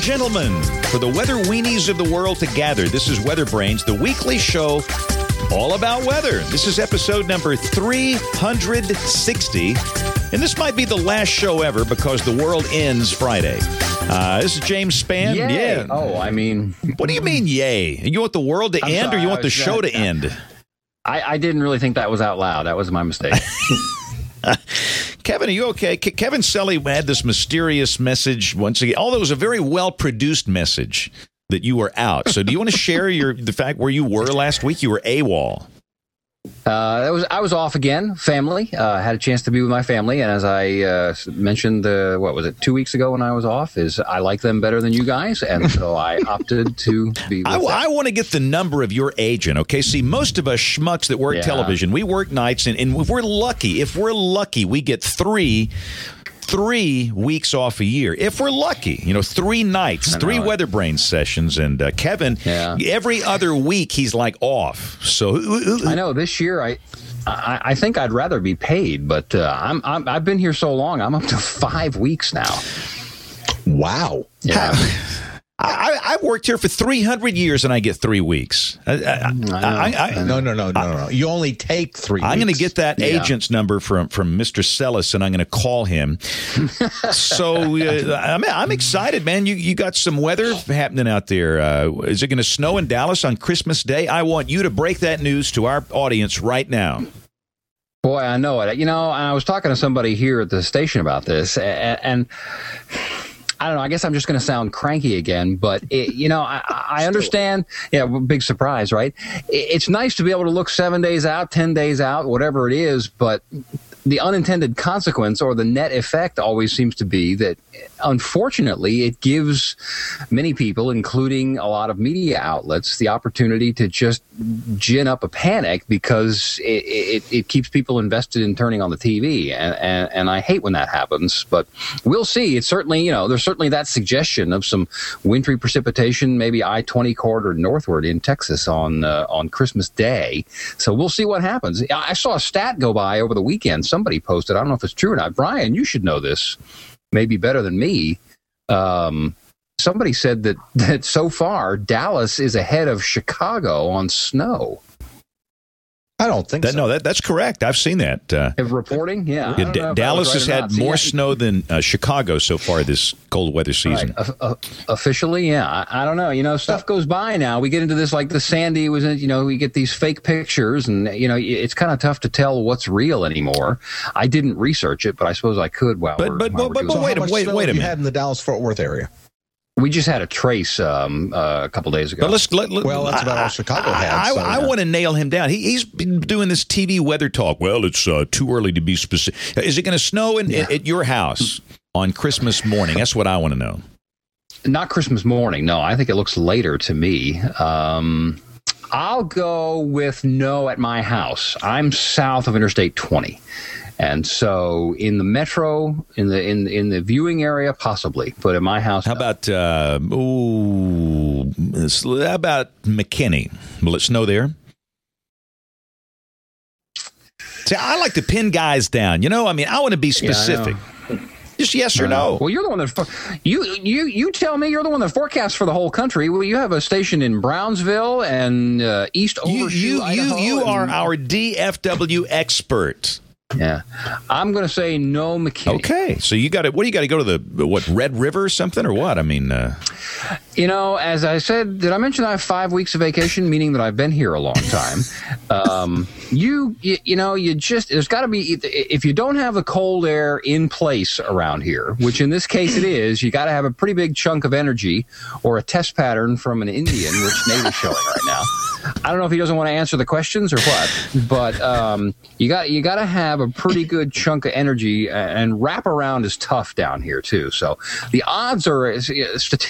gentlemen, for the weather weenies of the world to gather, this is Weather Brains, the weekly show all about weather. This is episode number 360, and this might be the last show ever because the world ends Friday. This is James Spann. Yay. Yeah. Oh, I mean... What do you mean, yay? You want the world to end, or you want the show to end? I didn't really think that was out loud. That was my mistake. Kevin, are you okay? Kevin Sully had this mysterious message once again, although it was a very well-produced message that you were out. So do you want to share the fact where you were last week? You were AWOL. I was off again, family. Had a chance to be with my family, and as I mentioned, 2 weeks ago when I was off, is I like them better than you guys, and so I opted to be with them. I want to get the number of your agent, okay? See, most of us schmucks that work television, we work nights, and if we're lucky, we get three weeks off a year. If we're lucky, 3 nights, 3 Weather Brain sessions, and Kevin, every other week he's like off. So I know this year I think I'd rather be paid, but I've been here so long, I'm up to 5 weeks now. Wow. Yeah. I've worked here for 300 years and I get 3 weeks. No. You only take 3 weeks. I'm going to get that agent's number from Mr. Sellis, and I'm going to call him. So I'm excited, man. You got some weather happening out there. Is it going to snow in Dallas on Christmas Day? I want you to break that news to our audience right now. Boy, I know it. I was talking to somebody here at the station about this, and I don't know. I guess I'm just going to sound cranky again, but I understand. Yeah, big surprise, right? It's nice to be able to look 7 days out, 10 days out, whatever it is, but the unintended consequence or the net effect always seems to be that, unfortunately, it gives many people, including a lot of media outlets, the opportunity to just gin up a panic because it keeps people invested in turning on the TV. And I hate when that happens, but we'll see. It's certainly, there's certainly that suggestion of some wintry precipitation, maybe I-20 corridor northward in Texas on Christmas Day. So we'll see what happens. I saw a stat go by over the weekend. Somebody posted, I don't know if it's true or not. Brian, you should know this, maybe better than me. Somebody said that so far Dallas is ahead of Chicago on snow. I don't think so. No, that's correct. I've seen that. Reporting? Yeah. Dallas has had more snow than Chicago so far this cold weather season. Right. Officially, yeah. I don't know. Stuff goes by now. We get into this like the Sandy was in, we get these fake pictures, and, it's kind of tough to tell what's real anymore. I didn't research it, but I suppose I could. But wait a minute. You had in the Dallas-Fort Worth area? We just had a trace a couple days ago. But that's about all Chicago had. I want to nail him down. He's been doing this TV weather talk. Well, it's too early to be specific. Is it going to snow at your house on Christmas morning? That's what I want to know. Not Christmas morning. No, I think it looks later to me. I'll go with no at my house. I'm south of Interstate 20. And so in the metro, in the viewing area, possibly, but in my house. How about McKinney? Will it snow there? See, I like to pin guys down. I want to be specific. Just yes or no. Well, you're the one that you tell me you're the one that forecasts for the whole country. Well, you have a station in Brownsville and East Overshoe, Idaho. You are our DFW expert. Yeah, I'm going to say no, McKinney. Okay, so you got to. What do you got to go to the Red River or something or what? I mean, as I said, did I mention I have 5 weeks of vacation, meaning that I've been here a long time? You just there's got to be, if you don't have the cold air in place around here, which in this case it is, you got to have a pretty big chunk of energy or a test pattern from an Indian, which Nate is showing right now. I don't know if he doesn't want to answer the questions or what, but you got to have a pretty good chunk of energy, and wraparound is tough down here too. So the odds are statistically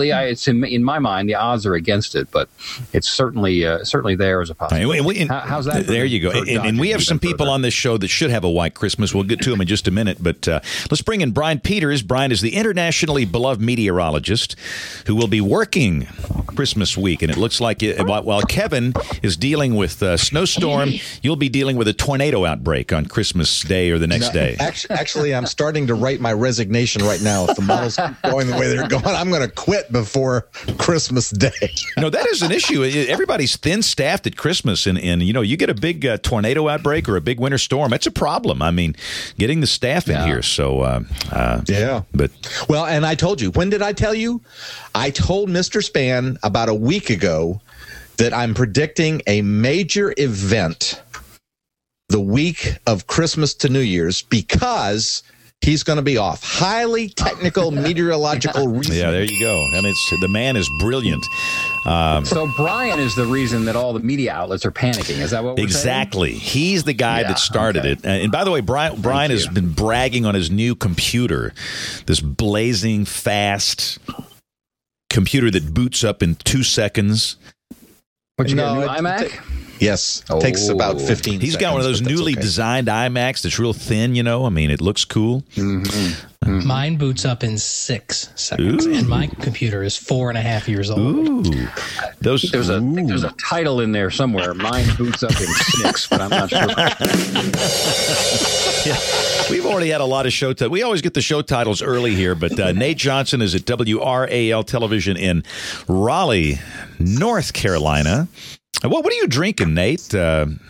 unlikely. It's in my mind, the odds are against it, but it's certainly there as a possibility. How's that? There you go. And we have some people on this show that should have a white Christmas. We'll get to them in just a minute, but let's bring in Brian Peters. Brian is the internationally beloved meteorologist who will be working Christmas week, and it looks like while Kevin is dealing with a snowstorm, you'll be dealing with a tornado outbreak on Christmas Day or the next day. Actually, I'm starting to write my resignation right now. If the models keep going the way they're going, I'm going to quit before Christmas Day. That is an issue. Everybody's thin-staffed at Christmas, and you get a big tornado outbreak or a big winter storm. It's a problem. I mean, getting the staff in here. So, yeah. But well, and I told you. When did I tell you? I told Mr. Spann about a week ago that I'm predicting a major event the week of Christmas to New Year's because he's going to be off. Highly technical meteorological reason. Yeah, there you go. I mean, the man is brilliant. So Brian is the reason that all the media outlets are panicking. Is that what we're exactly saying? He's the guy that started it. And by the way, Brian has been bragging on his new computer, this blazing fast computer that boots up in 2 seconds. What, you got a new iMac? Yes. Takes about 15 He's got one of those newly designed iMacs that's real thin, I mean, it looks cool. Mm-hmm. Mine boots up in 6 seconds, and my computer is 4.5 years old. Ooh. There's a title in there somewhere. Mine boots up in 6, but I'm not sure. Yeah. We've already had a lot of show titles. We always get the show titles early here, but Nate Johnson is at WRAL Television in Raleigh, North Carolina. What are you drinking, Nate? I'm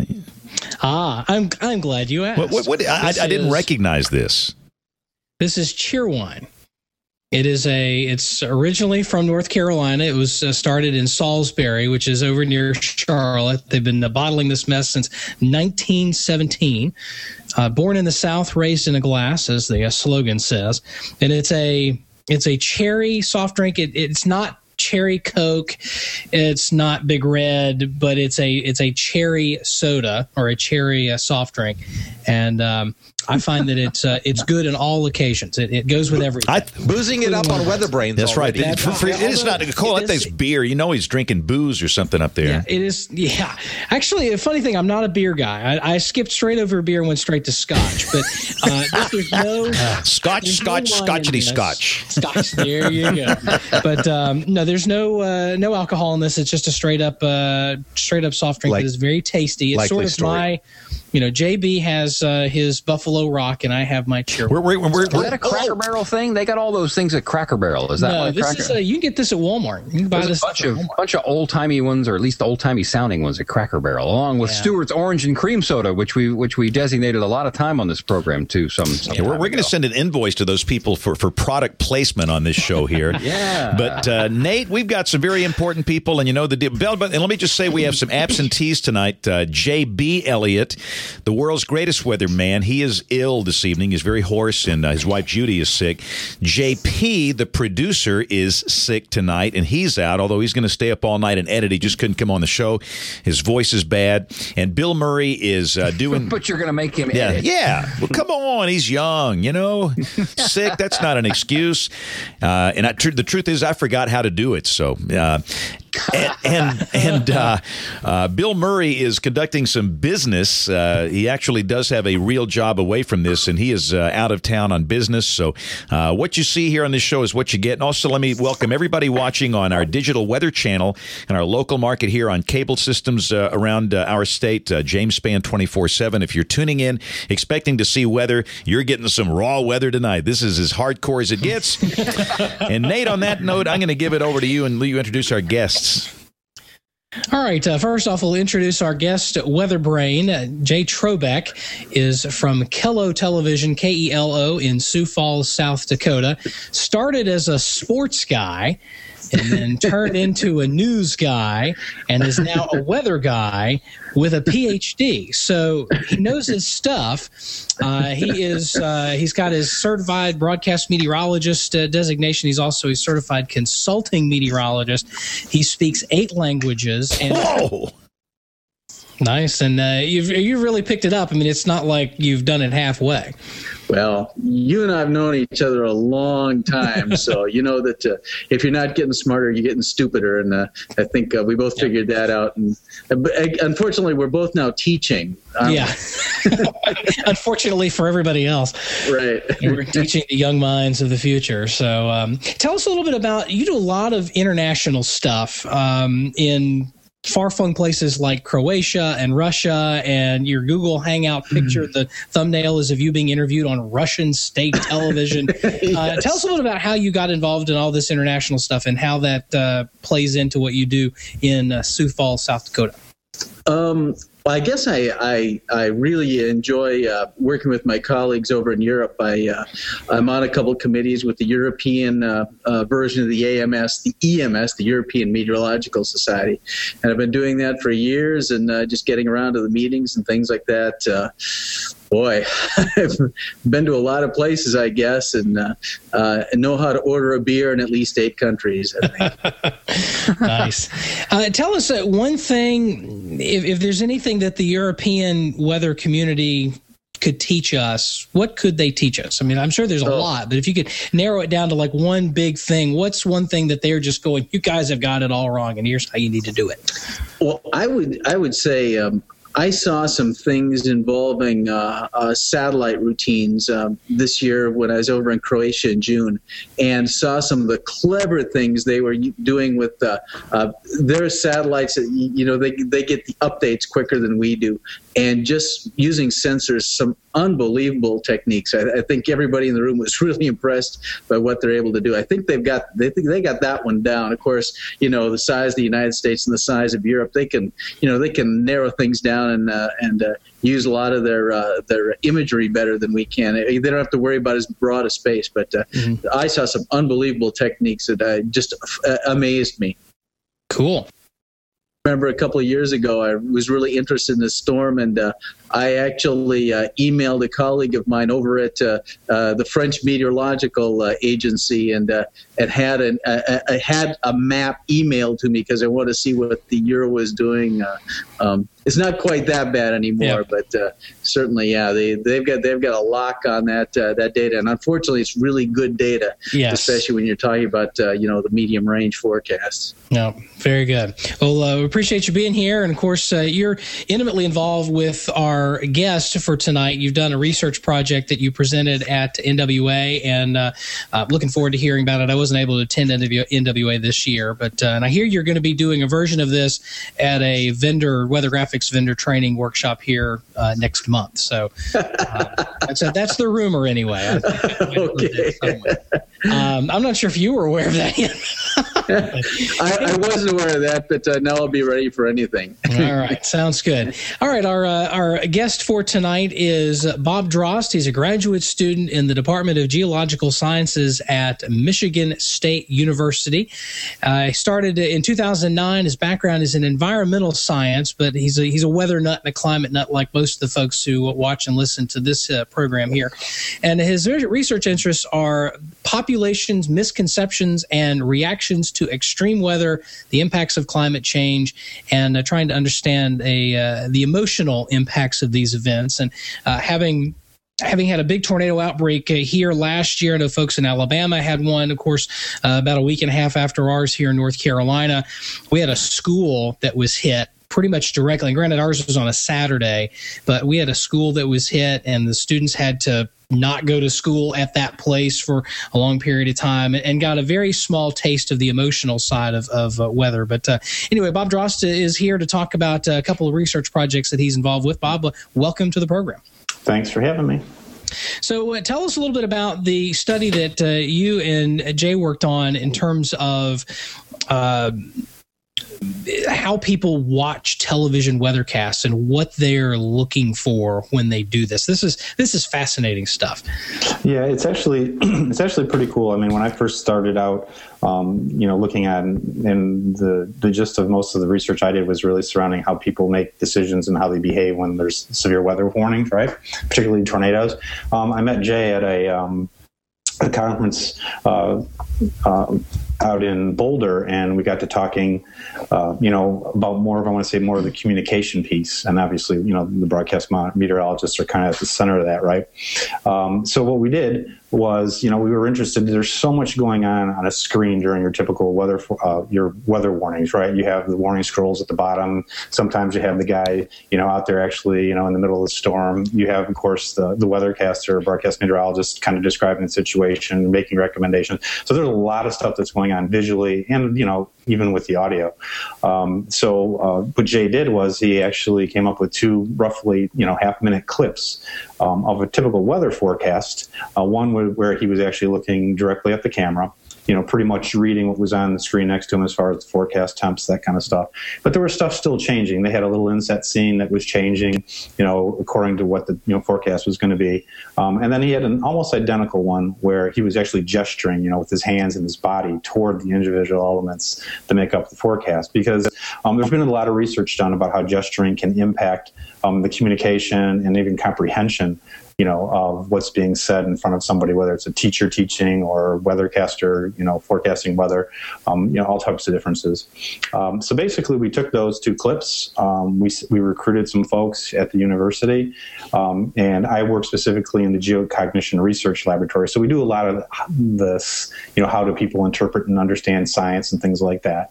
glad you asked. I didn't recognize this. This is Cheerwine. It's originally from North Carolina. It was started in Salisbury, which is over near Charlotte. They've been bottling this mess since 1917. Born in the South, raised in a glass, as the slogan says. And it's a cherry soft drink. It's not cherry Coke, it's not Big Red, but it's a cherry soda or a cherry soft drink, and I find that it's good in all occasions. It goes with everything. Boozing it up on Weather Brains. That's already. right. It's not Cole. That thing's beer. He's drinking booze or something up there. Yeah, it is. Yeah, actually, a funny thing. I'm not a beer guy. I skipped straight over beer and went straight to Scotch. But there's no Scotch. There you go. But no, there's no alcohol in this. It's just a straight up soft drink that is very tasty. It's sort of story. JB has his Buffalo Rock, and I have my Cheerwine. Is that a Cracker Barrel thing? They got all those things at Cracker Barrel. Is that no? This is you can get this at Walmart. You can buy this. A bunch of old timey ones, or at least old timey sounding ones at Cracker Barrel, along with Stewart's Orange and Cream Soda, which we designated a lot of time on this program too. We're going to send an invoice to those people for product placement on this show here. Yeah. But Nate, we've got some very important people, and the deal. And let me just say, we have some absentees tonight. JB Elliott, the world's greatest weatherman. He is ill this evening. He's very hoarse, and his wife Judy is sick. JP, the producer, is sick tonight, and he's out, although he's going to stay up all night and edit. He just couldn't come on the show. His voice is bad. And Bill Murray is doing... But you're going to make him edit. Yeah. Well, come on. He's young, sick. That's not an excuse. The truth is, I forgot how to do it, so... Bill Murray is conducting some business. He actually does have a real job away from this, and he is out of town on business. So what you see here on this show is what you get. And also, let me welcome everybody watching on our digital weather channel and our local market here on cable systems around our state, James Spann 24/7. If you're tuning in expecting to see weather, you're getting some raw weather tonight. This is as hardcore as it gets. And Nate, on that note, I'm going to give it over to you and let you introduce our guests. All right. First off, we'll introduce our guest, Weather Brain. Jay Trobeck is from Kello Television, KELO, in Sioux Falls, South Dakota. Started as a sports guy and then turned into a news guy and is now a weather guy with a PhD. So he knows his stuff. He's got his certified broadcast meteorologist designation. He's also a certified consulting meteorologist. He speaks 8 languages. And whoa! Nice. And you've really picked it up. I mean, it's not like you've done it halfway. Well, you and I have known each other a long time, so you know that if you're not getting smarter, you're getting stupider, and I think we both figured that out. And unfortunately, we're both now teaching. Yeah. Unfortunately for everybody else. Right. We're teaching the young minds of the future. So tell us a little bit about, you do a lot of international stuff in far-flung places like Croatia and Russia, and your Google Hangout picture, the thumbnail is of you being interviewed on Russian state television. Yes. Tell us a little about how you got involved in all this international stuff and how that plays into what you do in Sioux Falls, South Dakota. Well, I guess I really enjoy working with my colleagues over in Europe. I'm on a couple of committees with the European version of the AMS, the EMS, the European Meteorological Society, and I've been doing that for years and just getting around to the meetings and things like that. Boy, I've been to a lot of places, I guess, and know how to order a beer in at least 8 countries, I think. Nice. Tell us one thing, if there's anything that the European weather community could teach us, what could they teach us? I mean, I'm sure there's a lot, but if you could narrow it down to like one big thing, what's one thing that they're just going, you guys have got it all wrong, and here's how you need to do it? Well, I would say I saw some things involving satellite routines this year when I was over in Croatia in June, and saw some of the clever things they were doing with their satellites. They get the updates quicker than we do, and just using sensors, some unbelievable techniques. I think everybody in the room was really impressed by what they're able to do. I think they got that one down. Of course, the size of the United States and the size of Europe, they can narrow things down and use a lot of their imagery better than we can. They don't have to worry about as broad a space. But I saw some unbelievable techniques that just amazed me. Cool. I remember a couple of years ago, I was really interested in this storm, and I actually emailed a colleague of mine over at the French Meteorological Agency, and had a map emailed to me because I wanted to see what the Euro was doing. It's not quite that bad anymore, but certainly, they've got a lock on that data, and unfortunately, it's really good data, especially when you're talking about the medium range forecasts. No, very good. Well, we appreciate you being here, and of course, you're intimately involved with our guest for tonight. You've done a research project that you presented at NWA, and looking forward to hearing about it. I wasn't able to attend NWA this year, but and I hear you're going to be doing a version of this at a weather graphics vendor training workshop here next month. So that's the rumor anyway. Okay. I'm not sure if you were aware of that yet. I wasn't aware of that, but now I'll be ready for anything. All right. Sounds good. All right. Our guest for tonight is Bob Drost. He's a graduate student in the Department of Geological Sciences at Michigan State University. He started in 2009. His background is in environmental science, but he's a weather nut and a climate nut like most of the folks who watch and listen to this program here. And his research interests are populations, misconceptions, and reactions to extreme weather, the impacts of climate change, and trying to understand the emotional impacts of these events. And having had a big tornado outbreak here last year, I know folks in Alabama had one, of course, about a week and a half after ours here in North Carolina. We had a school that was hit pretty much directly. And granted, ours was on a Saturday, but we had a school that was hit, and the students had to not go to school at that place for a long period of time, and got a very small taste of the emotional side of weather. But anyway, Bob Drost is here to talk about a couple of research projects that he's involved with. Bob, welcome to the program. Thanks for having me. So tell us a little bit about the study that you and Jay worked on in terms of how people watch television weathercasts and what they're looking for when they do this. This is fascinating stuff. Yeah, it's actually pretty cool. I mean, when I first started out, looking at and the gist of most of the research I did was really surrounding how people make decisions and how they behave when there's severe weather warnings, right? Particularly tornadoes. I met Jay at a conference out in Boulder, and we got to talking, about more of the communication piece. And obviously, the broadcast meteorologists are kind of at the center of that, right? So what we did was, we were interested. There's so much going on a screen during your typical your weather warnings, right? You have the warning scrolls at the bottom. Sometimes you have the guy, out there actually, in the middle of the storm. You have, of course, the weathercaster, broadcast meteorologist kind of describing the situation, making recommendations. So there's a lot of stuff that's going on visually and, even with the audio. So what Jay did was he actually came up with two roughly, half-minute clips of a typical weather forecast. One where he was actually looking directly at the camera, pretty much reading what was on the screen next to him as far as the forecast temps, that kind of stuff. But there was stuff still changing. They had a little inset scene that was changing, according to what the forecast was going to be. And then he had an almost identical one where he was actually gesturing, with his hands and his body toward the individual elements to make up the forecast. Because there's been a lot of research done about how gesturing can impact the communication and even comprehension of what's being said in front of somebody, whether it's a teacher teaching or weathercaster, forecasting weather, all types of differences. So basically, we took those two clips. We recruited some folks at the university, and I work specifically in the Geocognition Research Laboratory. So we do a lot of this, how do people interpret and understand science and things like that.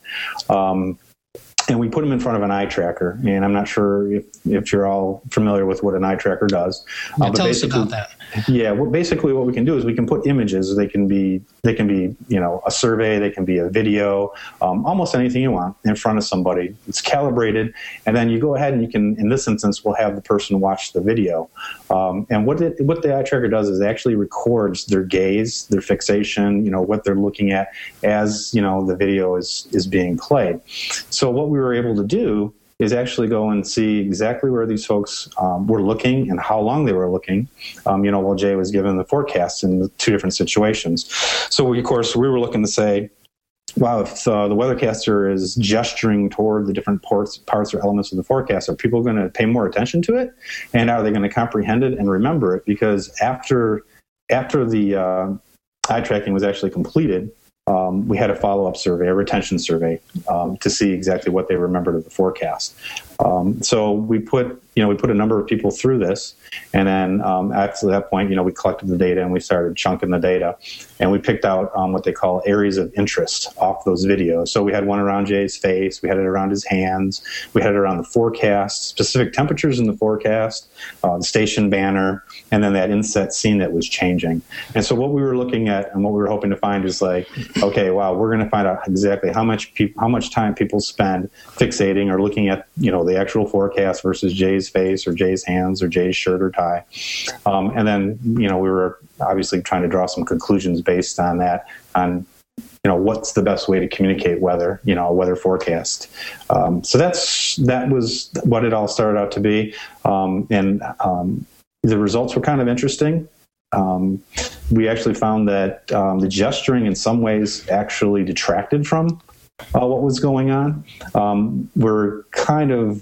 And we put them in front of an eye tracker. And I'm not sure if you're all familiar with what an eye tracker does. Tell us about that. Yeah, well, basically what we can do is we can put images. They can be a survey, they can be a video, almost anything you want in front of somebody. It's calibrated, and then you go ahead and you can, in this instance, we'll have the person watch the video. And what the eye tracker does is it actually records their gaze, their fixation, what they're looking at as the video is being played. So what we were able to do is actually go and see exactly where these folks were looking and how long they were looking, while Jay was given the forecast in the two different situations. So, we were looking to say, wow, if the weathercaster is gesturing toward the different parts or elements of the forecast, are people going to pay more attention to it? And are they going to comprehend it and remember it? Because after the eye tracking was actually completed, we had a follow-up survey, a retention survey, to see exactly what they remembered of the forecast. So we put a number of people through this, and then after that point, we collected the data and we started chunking the data, and we picked out what they call areas of interest off those videos. So we had one around Jay's face, we had it around his hands, we had it around the forecast, specific temperatures in the forecast, the station banner, and then that inset scene that was changing. And so what we were looking at and what we were hoping to find is like, okay, wow, we're going to find out exactly how much time people spend fixating or looking at the actual forecast versus Jay's face or Jay's hands or Jay's shirt or tie. And then, we were obviously trying to draw some conclusions based on that, on, what's the best way to communicate weather, a weather forecast. So that was what it all started out to be. And the results were kind of interesting. We actually found that the gesturing in some ways actually detracted from what was going on. We're kind of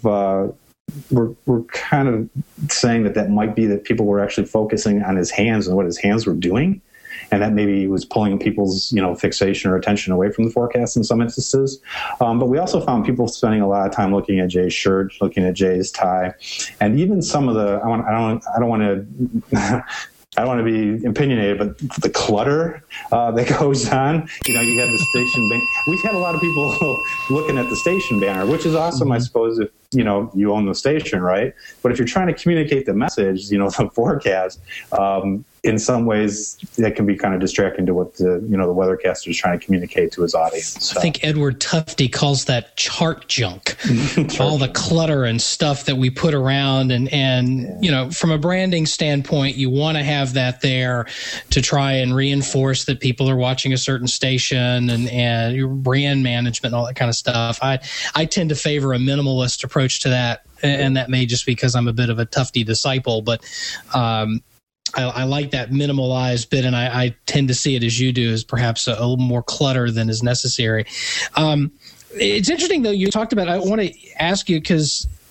saying that might be that people were actually focusing on his hands and what his hands were doing, and that maybe he was pulling people's fixation or attention away from the forecast in some instances. But we also found people spending a lot of time looking at Jay's shirt, looking at Jay's tie, and even some of the I don't want to be opinionated, but the clutter that goes on, you have the station banner. We've had a lot of people looking at the station banner, which is awesome, I suppose, if, you own the station, right? But if you're trying to communicate the message, the forecast, in some ways that can be kind of distracting to what the weathercaster is trying to communicate to his audience. So. I think Edward Tufte calls that chart junk. All the clutter and stuff that we put around, and from a branding standpoint, you want to have that there to try and reinforce that people are watching a certain station and your brand management and all that kind of stuff. I tend to favor a minimalist approach to that, and that may just because I'm a bit of a Tufte disciple, but I like that minimalized bit, and I tend to see it as you do, as perhaps a little more clutter than is necessary. It's interesting, though, you talked about, I want to ask you, because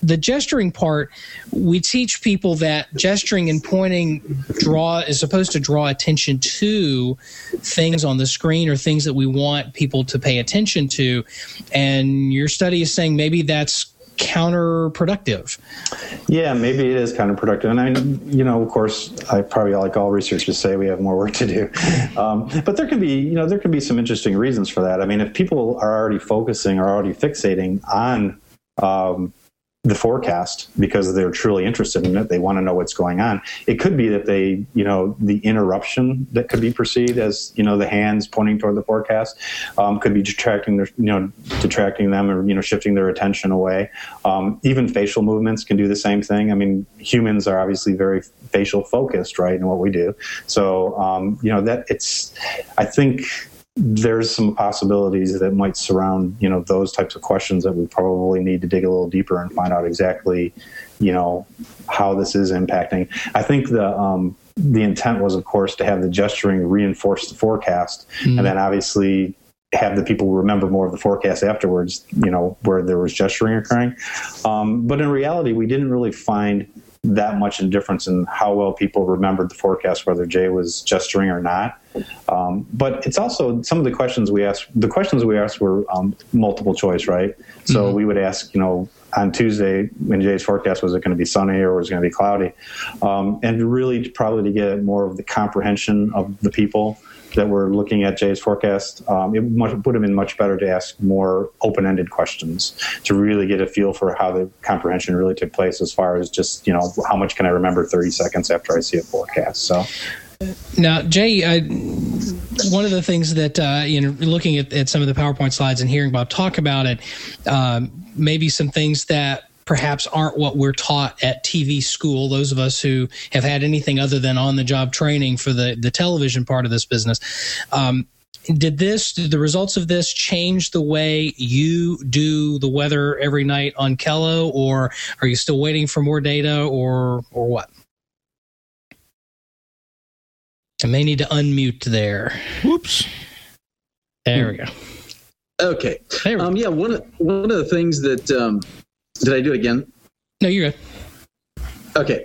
the gesturing part, we teach people that gesturing and pointing is supposed to draw attention to things on the screen or things that we want people to pay attention to. And your study is saying maybe that's counterproductive. Yeah, maybe it is counterproductive. And I mean, of course, I probably, like all researchers say, we have more work to do. But there can be some interesting reasons for that. I mean, if people are already fixating on the forecast because they're truly interested in it, they want to know what's going on. It could be that they, the interruption that could be perceived as, the hands pointing toward the forecast, could be detracting them or, shifting their attention away. Even facial movements can do the same thing. I mean, humans are obviously very facial focused, right, in what we do. So, I think there's some possibilities that might surround, those types of questions that we probably need to dig a little deeper and find out exactly, how this is impacting. I think the intent was, of course, to have the gesturing reinforce the forecast, and then obviously have the people remember more of the forecast afterwards, where there was gesturing occurring. But in reality, we didn't really find that much in difference in how well people remembered the forecast, whether Jay was gesturing or not. But it's also some of the questions we asked. The questions we asked were multiple choice, right? So we would ask, on Tuesday when Jay's forecast, was it going to be sunny or was it going to be cloudy? And really probably to get more of the comprehension of the people that were looking at Jay's forecast, it would have been much better to ask more open-ended questions to really get a feel for how the comprehension really took place, as far as just, how much can I remember 30 seconds after I see a forecast. So now, Jay, one of the things that, looking at some of the PowerPoint slides and hearing Bob talk about it, maybe some things that perhaps aren't what we're taught at TV school, those of us who have had anything other than on-the-job training for the television part of this business. Did the results of this change the way you do the weather every night on Kello, or are you still waiting for more data, or what? I may need to unmute there. Whoops. There we go. Okay. Yeah, one of the things that... did I do it again? No, you're good. Okay.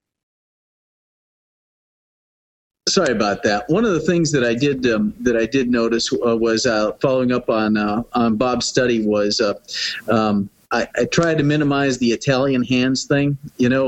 Sorry about that. One of the things that I did notice was following up on Bob's study was I tried to minimize the Italian hands thing.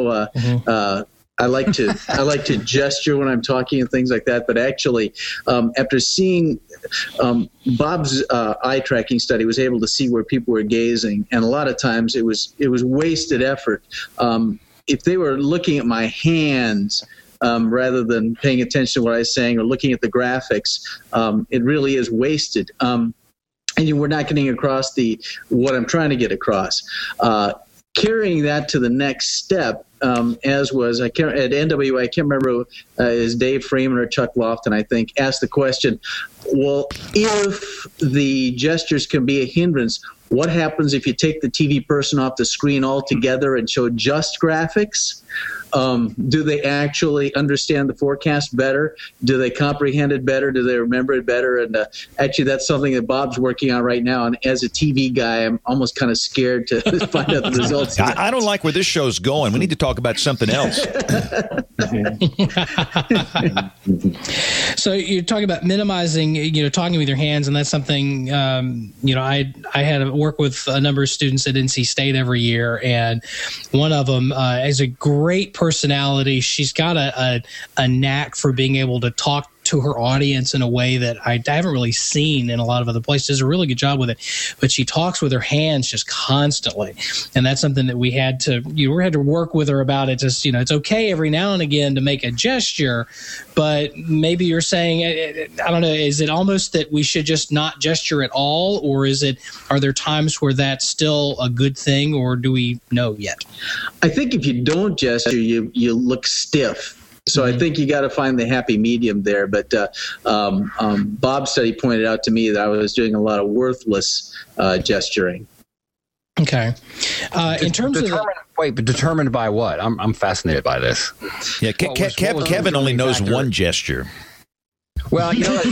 I like to gesture when I'm talking and things like that. But actually, after seeing Bob's eye tracking study, was able to see where people were gazing, and a lot of times it was wasted effort. If they were looking at my hands rather than paying attention to what I was saying or looking at the graphics, it really is wasted. And we're not getting across what I'm trying to get across. Carrying that to the next step, as was at NWA, I can't remember, is Dave Freeman or Chuck Lofton, I think, asked the question, well, if the gestures can be a hindrance, what happens if you take the TV person off the screen altogether and show just graphics? Do they actually understand the forecast better? Do they comprehend it better? Do they remember it better? And actually, that's something that Bob's working on right now. And as a TV guy, I'm almost kind of scared to find out the results. I don't like where this show's going. We need to talk about something else. So you're talking about minimizing, talking with your hands, and that's something, I had to work with a number of students at NC State every year, and one of them is a great personality. She's got a knack for being able to talk to her audience in a way that I haven't really seen in a lot of other places. Does a really good job with it, but she talks with her hands just constantly, and that's something that we had to work with her about. It just it's okay every now and again to make a gesture, but maybe you're saying, I don't know, is it almost that we should just not gesture at all, or are there times where that's still a good thing, or do we know yet? I think if you don't gesture, you look stiff. So I think you got to find the happy medium there. But Bob's study pointed out to me that I was doing a lot of worthless gesturing. Okay. In terms of but determined by what? I'm fascinated by this. Yeah, Kevin only knows one gesture. Well, you know,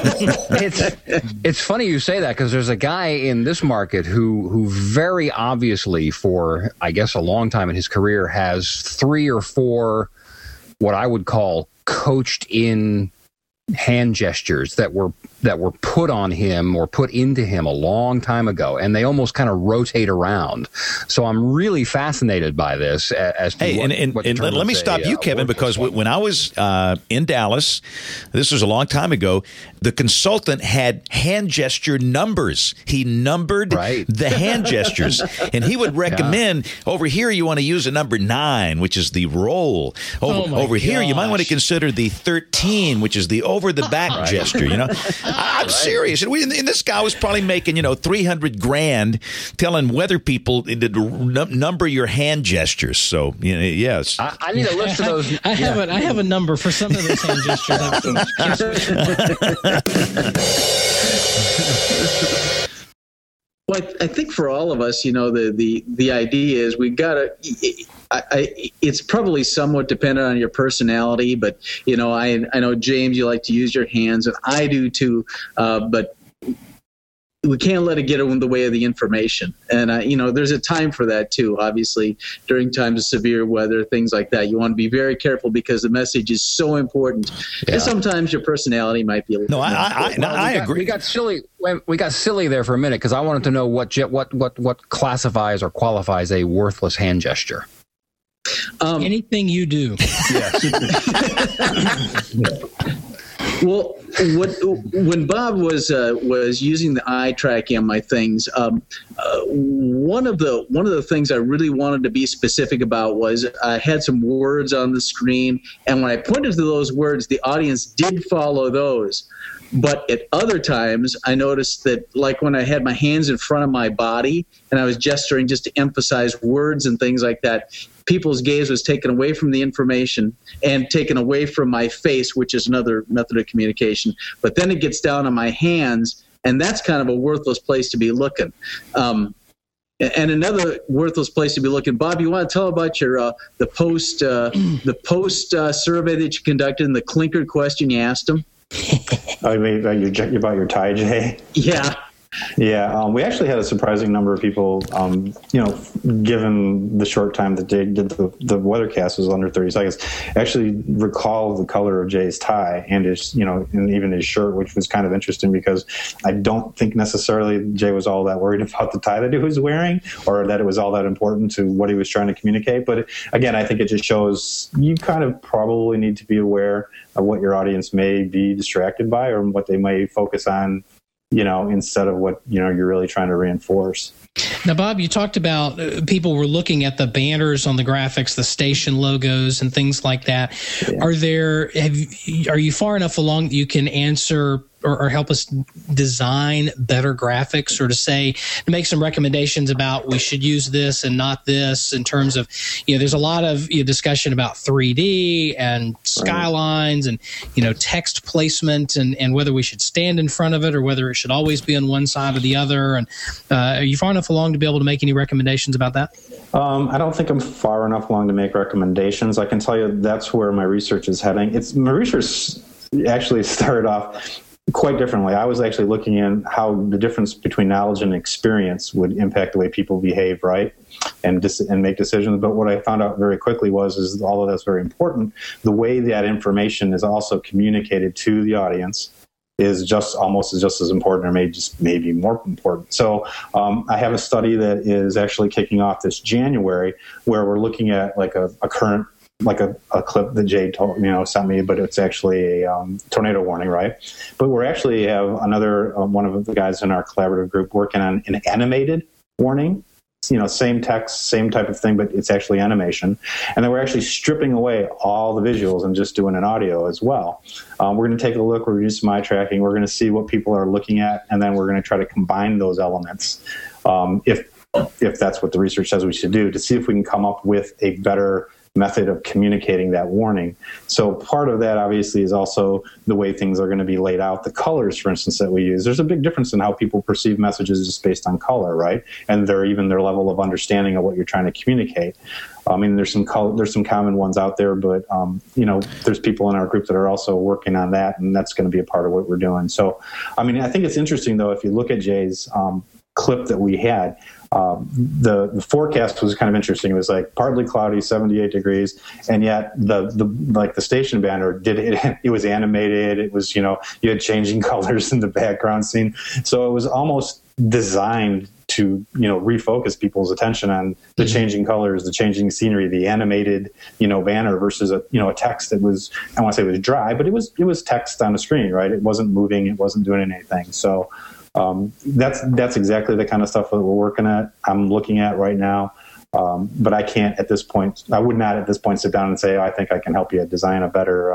it's funny you say that, because there's a guy in this market who very obviously, for I guess a long time in his career, has 3 or 4 what I would call coached in hand gestures that were put on him or put into him a long time ago, and they almost kind of rotate around. So I'm really fascinated by this. As to let me stop you, Kevin, because when I was in Dallas, this was a long time ago, the consultant had hand gesture numbers. He numbered the hand gestures, and he would recommend, over here you want to use a number 9, which is the roll. Over here you might want to consider the 13, which is the over the back gesture. You know, I'm serious. And this guy was probably making $300,000 telling weather people to number your hand gestures. So yes, I need a list of those. I have a number for some of those hand gestures. Well, I think for all of us, the idea is we gotta. It's probably somewhat dependent on your personality, but I know, James, you like to use your hands, and I do too. But we can't let it get in the way of the information. And, there's a time for that too. Obviously, during times of severe weather, things like that, you want to be very careful because the message is so important. Yeah. And sometimes your personality might be a little. I agree. We got silly. We got silly there for a minute because I wanted to know what classifies or qualifies a worthless hand gesture. Anything you do. Yes. Well, when Bob was using the eye tracking on my things, one of the things I really wanted to be specific about was I had some words on the screen, and when I pointed to those words, the audience did follow those. But at other times, I noticed that, like when I had my hands in front of my body and I was gesturing just to emphasize words and things like that, people's gaze was taken away from the information and taken away from my face, which is another method of communication. But then it gets down on my hands, and that's kind of a worthless place to be looking. And another worthless place to be looking. Bob, you want to tell about your the post survey that you conducted and the clinker question you asked them? Oh, you mean about your tie, Jay? Yeah. Yeah, we actually had a surprising number of people, given the short time that Jay did the weathercast was under 30 seconds, actually recall the color of Jay's tie and his, and even his shirt, which was kind of interesting because I don't think necessarily Jay was all that worried about the tie that he was wearing or that it was all that important to what he was trying to communicate. But again, I think it just shows you kind of probably need to be aware of what your audience may be distracted by or what they may focus on, instead of what, you're really trying to reinforce. Now, Bob, you talked about people were looking at the banners on the graphics, the station logos and things like that. Yeah. Are you far enough along that you can answer or help us design better graphics, or to make some recommendations about we should use this and not this in terms of, there's a lot of discussion about 3D and skylines and, text placement and whether we should stand in front of it or whether it should always be on one side or the other. And are you far enough along to be able to make any recommendations about that? I don't think I'm far enough along to make recommendations. I can tell you that's where my research is heading. My research actually started off quite differently. I was actually looking at how the difference between knowledge and experience would impact the way people behave, right, and make decisions. But what I found out very quickly is all of that's very important. The way that information is also communicated to the audience is just as important, or maybe more important. So I have a study that is actually kicking off this January, where we're looking at like a current, like a clip that Jay sent me, but it's actually a tornado warning, right? But we actually have another one of the guys in our collaborative group working on an animated warning. Same text, same type of thing, but it's actually animation. And then we're actually stripping away all the visuals and just doing an audio as well. We're going to take a look. We're going to do some eye tracking. We're going to see what people are looking at, and then we're going to try to combine those elements, if that's what the research says we should do, to see if we can come up with a better method of communicating that warning. So part of that obviously is also the way things are going to be laid out. The colors, for instance, that we use. There's a big difference in how people perceive messages just based on color, right? And their level of understanding of what you're trying to communicate. I mean, there's some common ones out there, but there's people in our group that are also working on that, and that's going to be a part of what we're doing. So, I mean, I think it's interesting though if you look at Jay's clip that we had. The forecast was kind of interesting. It was like partly cloudy, 78 degrees, and yet the station banner it was animated. It was, you had changing colors in the background scene. So it was almost designed to, refocus people's attention on the changing colors, the changing scenery, the animated, banner versus a text that was, I want to say it was dry, but it was text on a screen, right? It wasn't moving. It wasn't doing anything. So, that's exactly the kind of stuff that we're working at. I'm looking at right now, but I can't at this point. I would not at this point sit down and say, I think I can help you design a better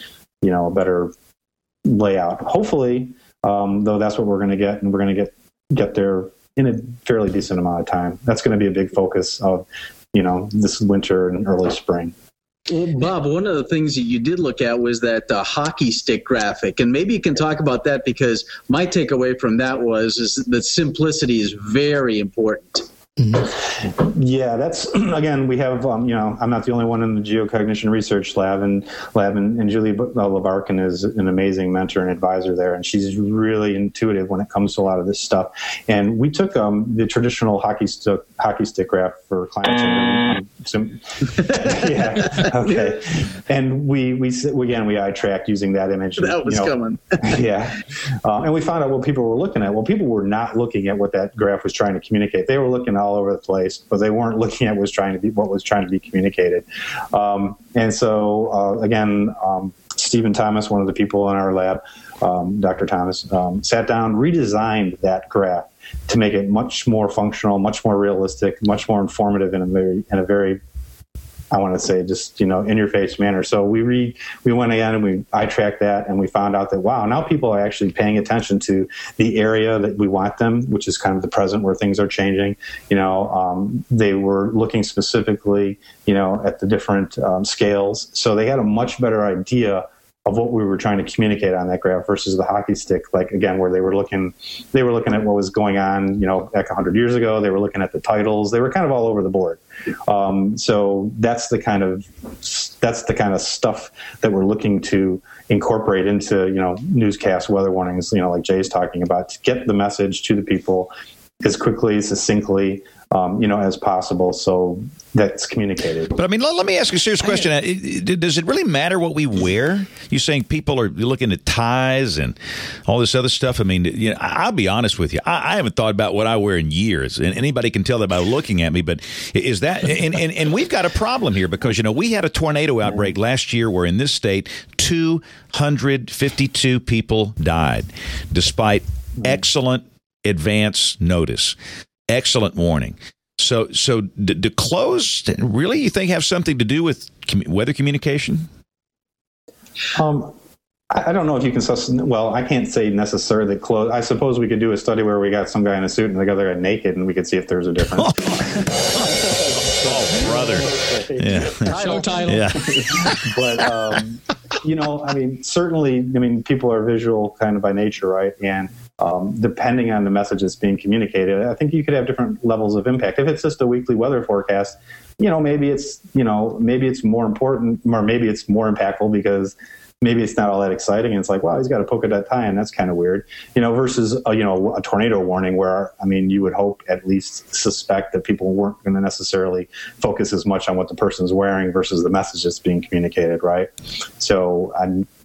layout. Hopefully, though, that's what we're going to get, and we're going to get there in a fairly decent amount of time. That's going to be a big focus of this winter and early spring. Well, Bob, one of the things that you did look at was that hockey stick graphic, and maybe you can talk about that, because my takeaway from that is that simplicity is very important. Mm-hmm. Yeah, that's again. We have, I'm not the only one in the geocognition research lab, and Julie Labarkin is an amazing mentor and advisor there, and she's really intuitive when it comes to a lot of this stuff. And we took the traditional hockey stick graph for climate change. Yeah, okay. And we eye tracked using that image. That was coming. Yeah, and we found out what people were looking at. Well, people were not looking at what that graph was trying to communicate. They were looking all over the place, but they weren't looking at what was trying to be communicated. And so again, Stephen Thomas, one of the people in our lab, Dr. Thomas, sat down, redesigned that graph to make it much more functional, much more realistic, much more informative in a very I want to say just, in your face manner. So we went again and we eye tracked that, and we found out that, wow, now people are actually paying attention to the area that we want them, which is kind of the present where things are changing. They were looking specifically, at the different scales. So they had a much better idea of what we were trying to communicate on that graph versus the hockey stick, like again, where they were looking at what was going on, back 100 years ago. They were looking at the titles. They were kind of all over the board. So that's the kind of stuff that we're looking to incorporate into, newscast weather warnings, like Jay's talking about, to get the message to the people as quickly, succinctly, as possible, so that's communicated. But I mean, let me ask you a serious question. Does it really matter what we wear? You're saying people are looking at ties and all this other stuff. I mean, I'll be honest with you. I haven't thought about what I wear in years, and anybody can tell that by looking at me. But is that and we've got a problem here because we had a tornado outbreak last year where in this state 252 people died, despite excellent advance notice. Excellent warning. So do clothes really, you think, have something to do with weather communication? I don't know if you can. Well, I can't say necessarily clothes. I suppose we could do a study where we got some guy in a suit and the other guy naked, and we could see if there's a difference. Oh, brother! Yeah, show title. Yeah, but certainly, people are visual kind of by nature, right? And depending on the message that's being communicated, I think you could have different levels of impact. If it's just a weekly weather forecast, maybe it's more important, or maybe it's more impactful because maybe it's not all that exciting. And it's like, wow, he's got a polka dot tie, and that's kind of weird, versus a tornado warning where, you would hope, at least suspect, that people weren't going to necessarily focus as much on what the person's wearing versus the message that's being communicated, right? So,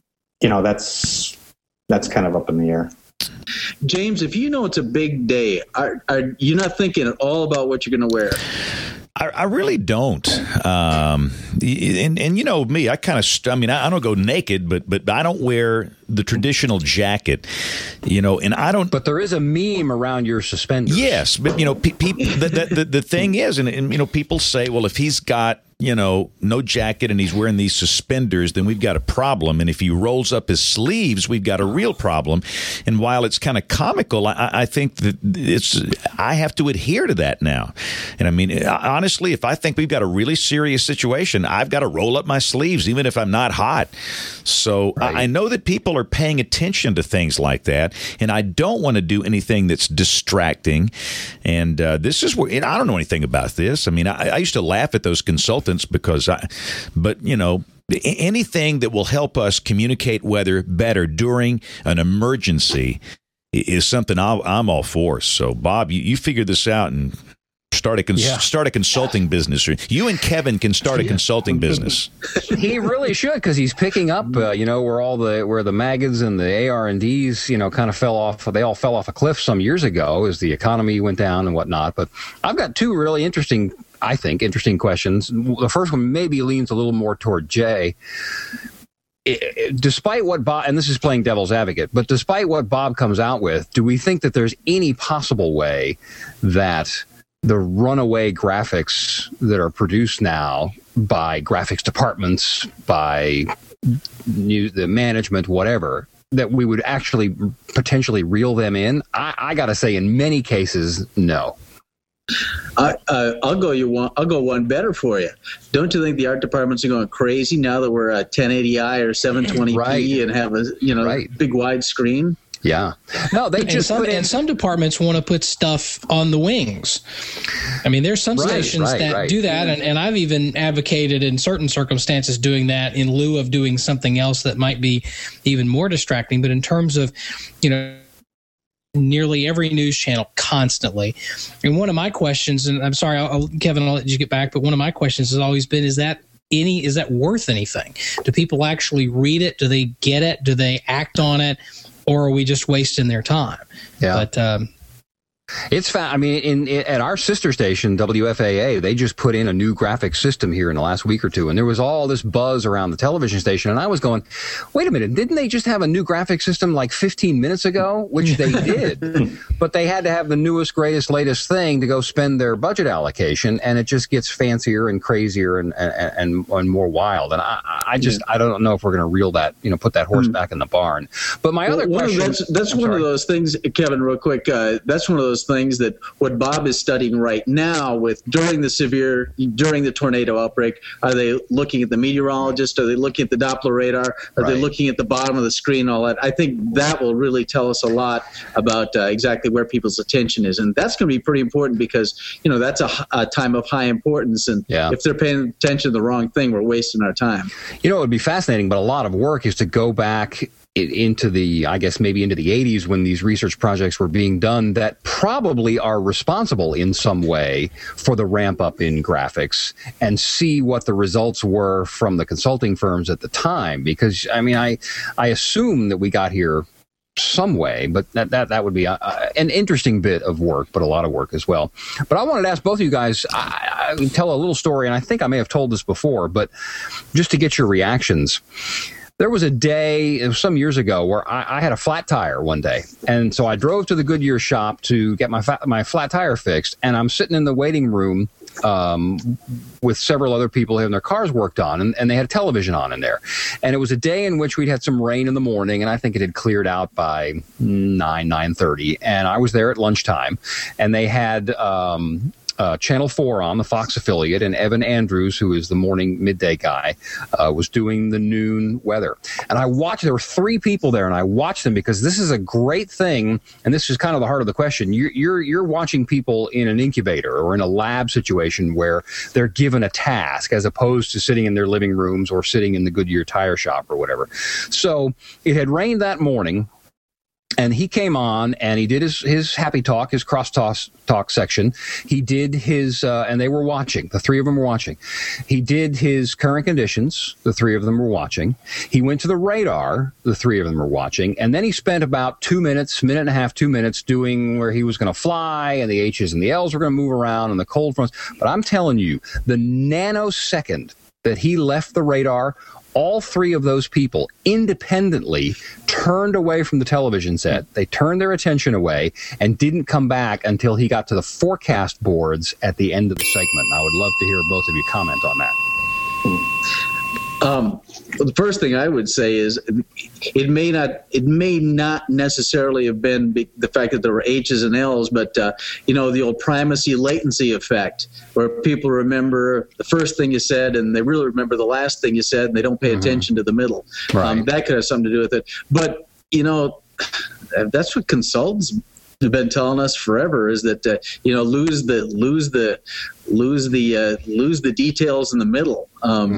that's kind of up in the air. James, if it's a big day, are you not thinking at all about what you're going to wear? I really don't. And me, I kind of, I don't go naked, but I don't wear the traditional jacket, and I don't. But there is a meme around your suspenders. Yes, but people. The thing is, and people say, well, if he's got no jacket and he's wearing these suspenders, then we've got a problem. And if he rolls up his sleeves, we've got a real problem. And while it's kind of comical, I think that I have to adhere to that now. And I mean, honestly, if I think we've got a really serious situation, I've got to roll up my sleeves, even if I'm not hot. So I know that people are paying attention to things like that, and I don't want to do anything that's distracting. And this is where I don't know anything about this. I mean, I used to laugh at those consultants but you know, anything that will help us communicate weather better during an emergency is something I'm all for. So, Bob, you figure this out and start a consulting business. You and Kevin can start a consulting business. He really should, because he's picking up, where the MAGAs and the AR&Ds, kind of fell off. They all fell off a cliff some years ago as the economy went down and whatnot. But I've got two really interesting questions. The first one maybe leans a little more toward Jay. Despite what Bob, and this is playing devil's advocate, but despite what Bob comes out with, do we think that there's any possible way that the runaway graphics that are produced now by graphics departments, by the management, whatever, that we would actually potentially reel them in? I got to say, in many cases, no. I'll go one better for you. Don't you think the art departments are going crazy now that we're at 1080i or 720p and have a big wide screen? Yeah. No, they just and some departments want to put stuff on the wings. I mean, there's some stations that do that, and I've even advocated in certain circumstances doing that in lieu of doing something else that might be even more distracting. But in terms of, nearly every news channel constantly. And one of my questions, and I'm sorry, Kevin, I'll let you get back, but one of my questions has always been, is that worth anything? Do people actually read it? Do they get it? Do they act on it? Or are we just wasting their time? Yeah. But it's I mean, at our sister station, WFAA, they just put in a new graphics system here in the last week or two, and there was all this buzz around the television station, and I was going, wait a minute, didn't they just have a new graphics system like 15 minutes ago? Which they did, but they had to have the newest, greatest, latest thing to go spend their budget allocation, and it just gets fancier and crazier and more wild. And I don't know if we're going to reel that, put that horse back in the barn. But my other question, that's one of those things, Kevin, real quick. That's one of those things that what Bob is studying right now during the tornado outbreak. Are they looking at the meteorologist? Are they looking at the Doppler radar? Are they looking at the bottom of the screen? All that. I think that will really tell us a lot about exactly where people's attention is, and that's going to be pretty important because that's a time of high importance, and if they're paying attention to the wrong thing, we're wasting our time. It would be fascinating, but a lot of work is to go back into the 80s when these research projects were being done that probably are responsible in some way for the ramp up in graphics, and see what the results were from the consulting firms at the time. Because I assume that we got here some way, but that would be an interesting bit of work, but a lot of work as well. But I wanted to ask both of you guys, I tell a little story, and I think I may have told this before, but just to get your reactions. There was a day, it was some years ago, where I had a flat tire one day. And so I drove to the Goodyear shop to get my flat tire fixed. And I'm sitting in the waiting room with several other people having their cars worked on. And they had a television on in there. And it was a day in which we'd had some rain in the morning. And I think it had cleared out by 9:30. And I was there at lunchtime. And they had Channel 4 on, the Fox affiliate, and Evan Andrews, who is the morning midday guy, was doing the noon weather. And I watched, there were three people there, and I watched them because this is a great thing, and this is kind of the heart of the question. You're watching people in an incubator or in a lab situation where they're given a task as opposed to sitting in their living rooms or sitting in the Goodyear tire shop or whatever. So it had rained that morning. And he came on and he did his happy talk, his cross-talk section. He did his, and they were watching. The three of them were watching. He did his current conditions. The three of them were watching. He went to the radar. The three of them were watching. And then he spent about 2 minutes, minute and a half, 2 minutes doing where he was going to fly and the H's and the L's were going to move around and the cold fronts. But I'm telling you, the nanosecond that he left the radar, all three of those people independently turned away from the television set. They turned their attention away and didn't come back until he got to the forecast boards at the end of the segment. And I would love to hear both of you comment on that. The first thing I would say is it may not necessarily have been the fact that there were H's and L's, but the old primacy latency effect, where people remember the first thing you said and they really remember the last thing you said, and they don't pay attention to the middle. Right. That could have something to do with it. But that's what consultants have been telling us forever, is that lose the details in the middle.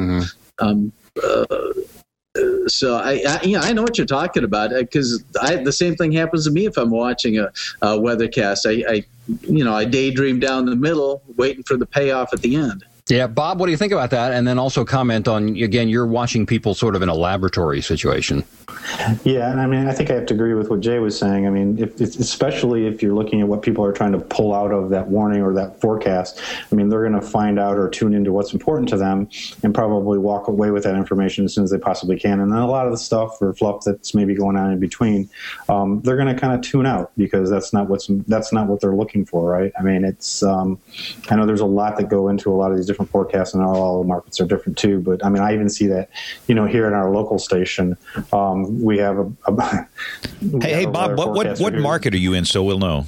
So I know what you're talking about, because the same thing happens to me if I'm watching a weathercast. I daydream down the middle, waiting for the payoff at the end. Yeah, Bob, what do you think about that? And then also comment on, again, you're watching people sort of in a laboratory situation. Yeah, and I mean, I think I have to agree with what Jay was saying. I mean, especially if you're looking at what people are trying to pull out of that warning or that forecast, I mean, they're going to find out or tune into what's important to them and probably walk away with that information as soon as they possibly can. And then a lot of the stuff or fluff that's maybe going on in between, they're going to kind of tune out, because that's not what they're looking for, right? I mean, it's I know there's a lot that go into a lot of these different forecasts, and all the markets are different too. But I mean, I even see that, here in our local station, we have Hey, Bob, what market are you in, so we'll know?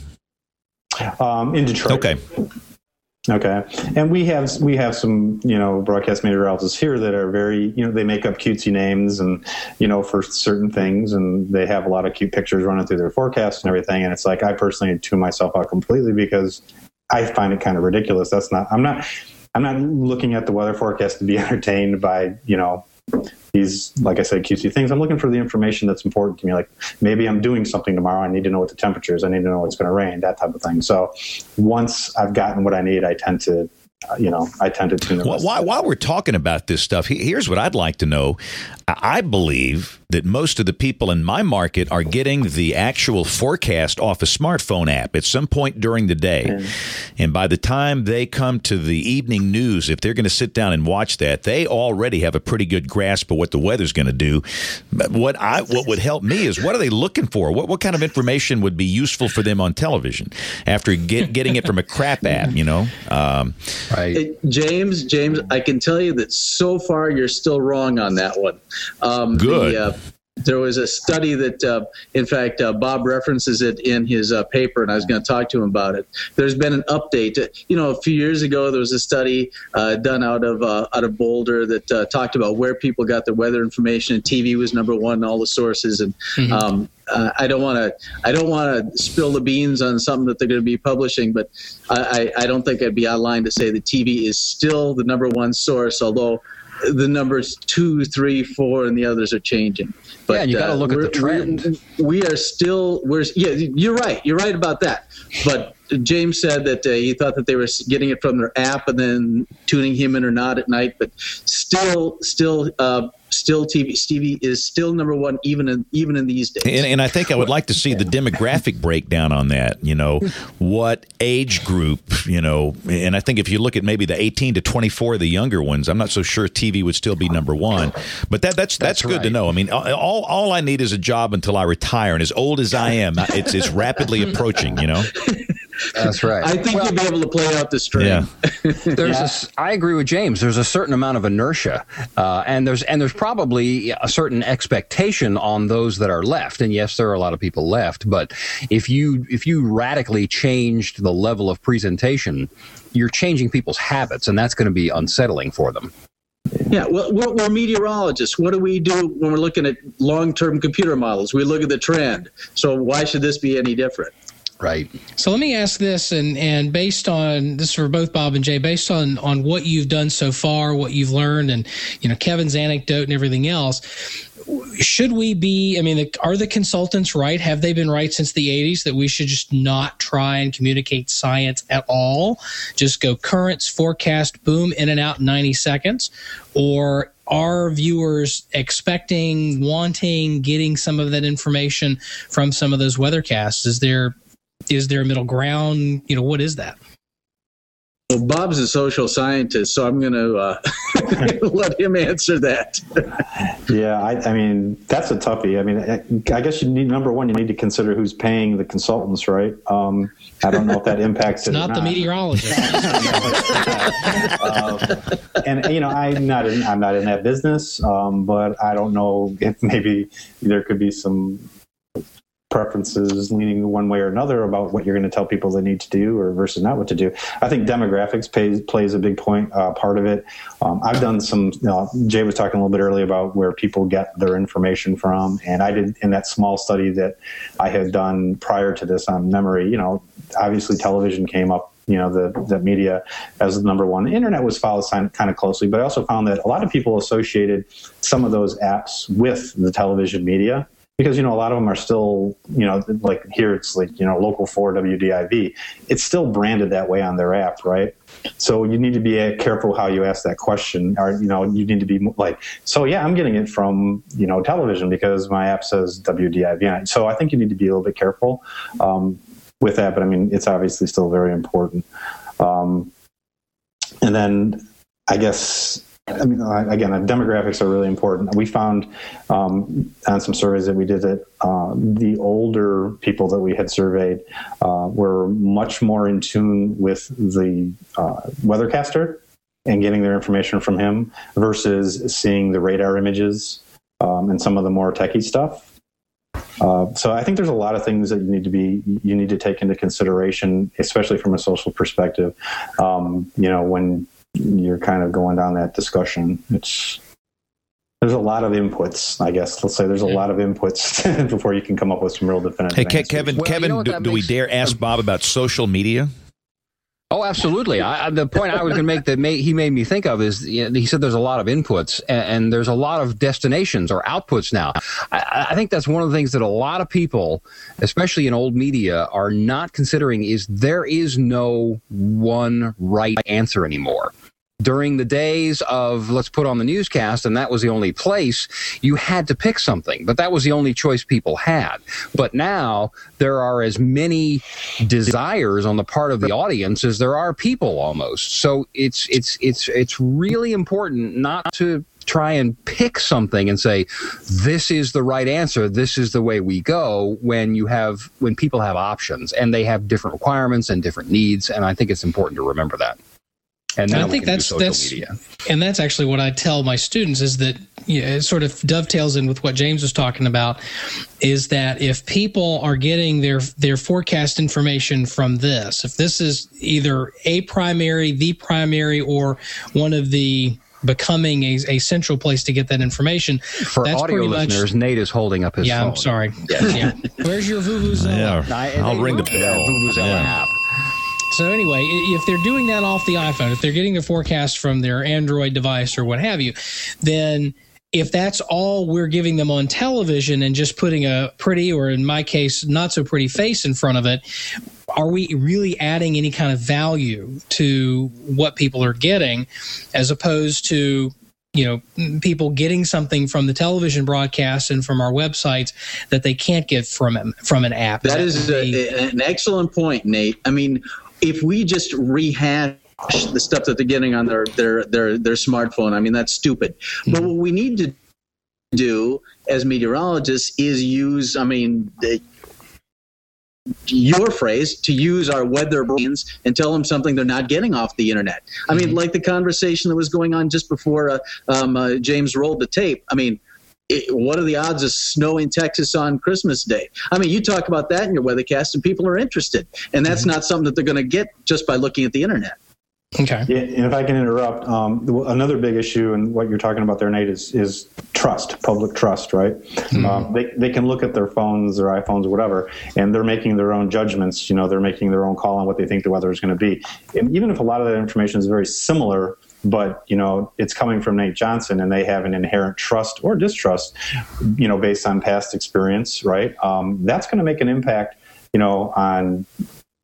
In Detroit. Okay. And we have some, broadcast meteorologists here that are very, they make up cutesy names and, for certain things, and they have a lot of cute pictures running through their forecasts and everything. And it's like, I personally tune myself out completely, because I find it kind of ridiculous. I'm not looking at the weather forecast to be entertained by, these, like I said, cutesy things. I'm looking for the information that's important to me. Like, maybe I'm doing something tomorrow. I need to know what the temperature is. I need to know what's going to rain, that type of thing. So once I've gotten what I need, I tend to tune in. While we're talking about this stuff, here's what I'd like to know. I believe that most of the people in my market are getting the actual forecast off a smartphone app at some point during the day. And by the time they come to the evening news, if they're going to sit down and watch that, they already have a pretty good grasp of what the weather's going to do. But what would help me is, what are they looking for? What kind of information would be useful for them on television after getting it from a crap app, Right. Hey, James, I can tell you that so far you're still wrong on that one. Good. There was a study that, in fact, Bob references it in his paper, and I was going to talk to him about it. There's been an update. A few years ago, there was a study done out of Boulder that talked about where people got their weather information, and TV was number one in all the sources. And I don't want to spill the beans on something that they're going to be publishing, but I don't think I'd be out of line to say that TV is still the number one source, although the numbers 2, 3, 4, and the others are changing. But yeah, you got to look at the trend. You're right. You're right about that. But James said that he thought that they were getting it from their app and then tuning him in or not at night. But still, TV is still number one, even in these days. And I think I would like to see the demographic breakdown on that. What age group? And I think if you look at maybe the 18 to 24, the younger ones, I'm not so sure TV would still be number one. But that's good right. to know. I mean, all I need is a job until I retire, and as old as I am, it's rapidly approaching. That's right. I think you'll be able to play out the string. Yeah. I agree with James. There's a certain amount of inertia, and there's probably a certain expectation on those that are left. And yes, there are a lot of people left. But if you radically changed the level of presentation, you're changing people's habits, and that's going to be unsettling for them. Yeah, well, we're meteorologists. What do we do when we're looking at long-term computer models? We look at the trend. So why should this be any different? Right. So let me ask this, and based on this for both Bob and Jay, based on what you've done so far, what you've learned, and Kevin's anecdote and everything else, should we be? I mean, are the consultants right? Have they been right since the 80s that we should just not try and communicate science at all? Just go currents, forecast, boom, in and out in 90 seconds, or are viewers expecting, wanting, getting some of that information from some of those weathercasts? Is there a middle ground? What is that? Well, Bob's a social scientist, so I'm going to let him answer that. Yeah, I mean, that's a toughie. I mean, I guess you need, number one, you need to consider who's paying the consultants, right? I don't know if that impacts it. Not the meteorologist. And I'm not in that business, but I don't know if maybe there could be some preferences leaning one way or another about what you're going to tell people they need to do or versus not what to do. I think demographics plays a big part of it. I've done some, Jay was talking a little bit earlier about where people get their information from. And I did in that small study that I had done prior to this on memory, obviously television came up, the media as the number one. The internet was followed kind of closely, but I also found that a lot of people associated some of those apps with the television media. Because, a lot of them are still, like here it's like, Local 4 WDIV. It's still branded that way on their app, right? So you need to be careful how you ask that question. Or, you need to be like, so yeah, I'm getting it from, television because my app says WDIV. So I think you need to be a little bit careful with that. But I mean, it's obviously still very important. And then I guess... again, demographics are really important. We found on some surveys that we did that the older people that we had surveyed were much more in tune with the weathercaster and getting their information from him versus seeing the radar images and some of the more techie stuff. So I think there's a lot of things that you need to take into consideration, especially from a social perspective. When you're kind of going down that discussion, there's a lot of inputs, I guess. Let's say there's a lot of inputs before you can come up with some real definitive answers. Kevin, do we dare ask Bob about social media? Oh, absolutely. The point I was going to make that he made me think of is he said there's a lot of inputs and there's a lot of destinations or outputs now. I think that's one of the things that a lot of people, especially in old media, are not considering is there is no one right answer anymore. During the days of let's put on the newscast, and that was the only place, you had to pick something, but that was the only choice people had. But now there are as many desires on the part of the audience as there are people almost. So it's really important not to try and pick something and say, this is the right answer, this is the way we go, when people have options and they have different requirements and different needs. And I think it's important to remember that. And I think that's media. And that's actually what I tell my students is that it sort of dovetails in with what James was talking about, is that if people are getting their forecast information from this, if this is either the primary, or one of the becoming a central place to get that information. For audio listeners, Nate is holding up his phone. Yeah, I'm sorry. Yeah. Where's your Vuvuzela? Yeah, I'll ring the bell. Vuvuzela app. So anyway, if they're doing that off the iPhone, if they're getting the forecast from their Android device or what have you, then if that's all we're giving them on television and just putting a pretty, or in my case, not so pretty face in front of it, are we really adding any kind of value to what people are getting, as opposed to people getting something from the television broadcast and from our websites that they can't get from an app? That is an excellent point, Nate. I mean, if we just rehash the stuff that they're getting on their smartphone, I mean, that's stupid. But what we need to do as meteorologists is use, your phrase, to use our weather brains and tell them something they're not getting off the internet. I mean, like the conversation that was going on just before James rolled the tape. I mean, what are the odds of snow in Texas on Christmas Day? I mean, you talk about that in your weathercast and people are interested. And that's not something that they're going to get just by looking at the internet. Okay. Yeah, and if I can interrupt, another big issue, and what you're talking about there, Nate, is trust, public trust, right? Mm-hmm. They can look at their phones, their iPhones, or whatever, and they're making their own judgments. They're making their own call on what they think the weather is going to be. And even if a lot of that information is very similar, but it's coming from Nate Johnson, and they have an inherent trust or distrust, based on past experience, right? That's going to make an impact, on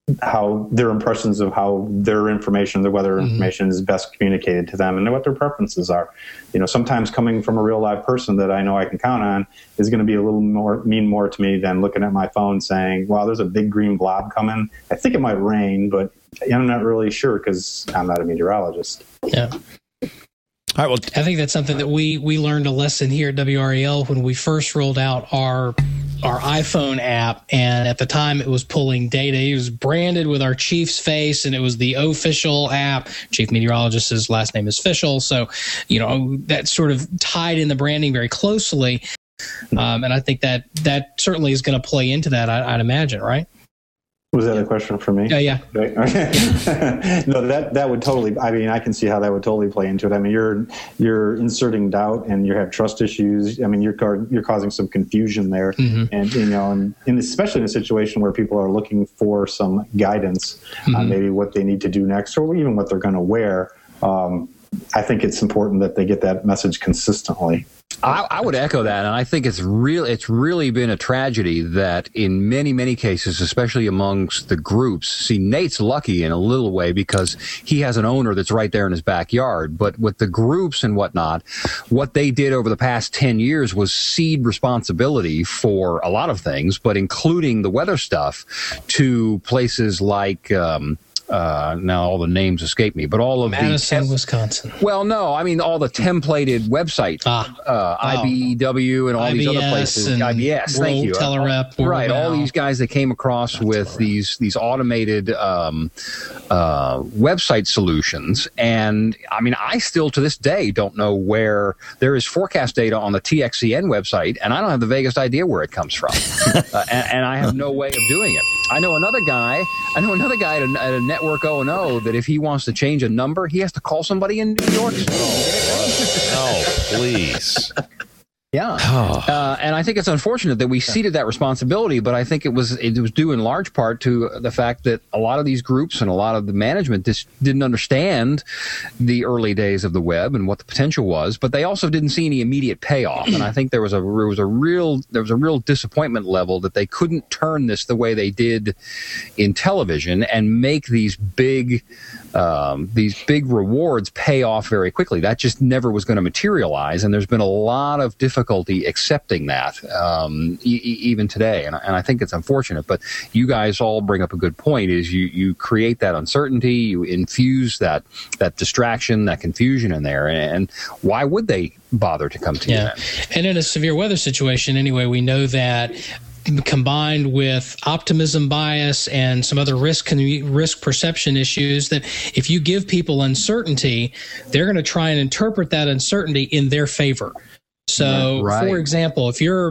how their impressions of how their information, their weather information is best communicated to them and what their preferences are. Sometimes coming from a real live person that I know I can count on is going to be a little mean more to me than looking at my phone saying, wow, there's a big green blob coming. I think it might rain, but I'm not really sure because I'm not a meteorologist. Yeah. All right, well, I think that's something that we learned a lesson here at WRAL when we first rolled out our iPhone app, and at the time it was pulling data. It was branded with our chief's face, and it was the official app. Chief meteorologist's last name is Fischel, so that sort of tied in the branding very closely. And I think that certainly is going to play into that. I'd imagine, right? Was that a question for me? Yeah. Okay. No, that would totally. I mean, I can see how that would totally play into it. I mean, you're inserting doubt, and you have trust issues. I mean, you're causing some confusion there, and especially in a situation where people are looking for some guidance on maybe what they need to do next, or even what they're going to wear. I think it's important that they get that message consistently. I would echo that, and I think it's really been a tragedy that in many, many cases, especially amongst the groups, see, Nate's lucky in a little way because he has an owner that's right there in his backyard, but with the groups and whatnot, what they did over the past 10 years was cede responsibility for a lot of things, but including the weather stuff to places like now all the names escape me, but all of Madison, Wisconsin. Well, no, I mean all the templated website, IBEW and all these other places, IBS. Thank you, Telerep, right? All these guys that came across with these automated website solutions, and I mean, I still to this day don't know where there is forecast data on the TXCN website, and I don't have the vaguest idea where it comes from, and I have no way of doing it. I know another guy at a network O&O that if he wants to change a number, he has to call somebody in New York. Oh, please. Yeah. And I think it's unfortunate that we ceded that responsibility, but I think it was due in large part to the fact that a lot of these groups and a lot of the management just didn't understand the early days of the web and what the potential was, but they also didn't see any immediate payoff. And I think there was a real disappointment level that they couldn't turn this the way they did in television and make these big rewards pay off very quickly. That just never was going to materialize, and there's been a lot of difficulty accepting that even today, and I think it's unfortunate. But you guys all bring up a good point: is you create that uncertainty, you infuse that distraction, that confusion in there, and why would they bother to come to you then? And in a severe weather situation, anyway, we know that combined with optimism bias and some other risk perception issues, that if you give people uncertainty, they're going to try and interpret that uncertainty in their favor. So, for example, if you're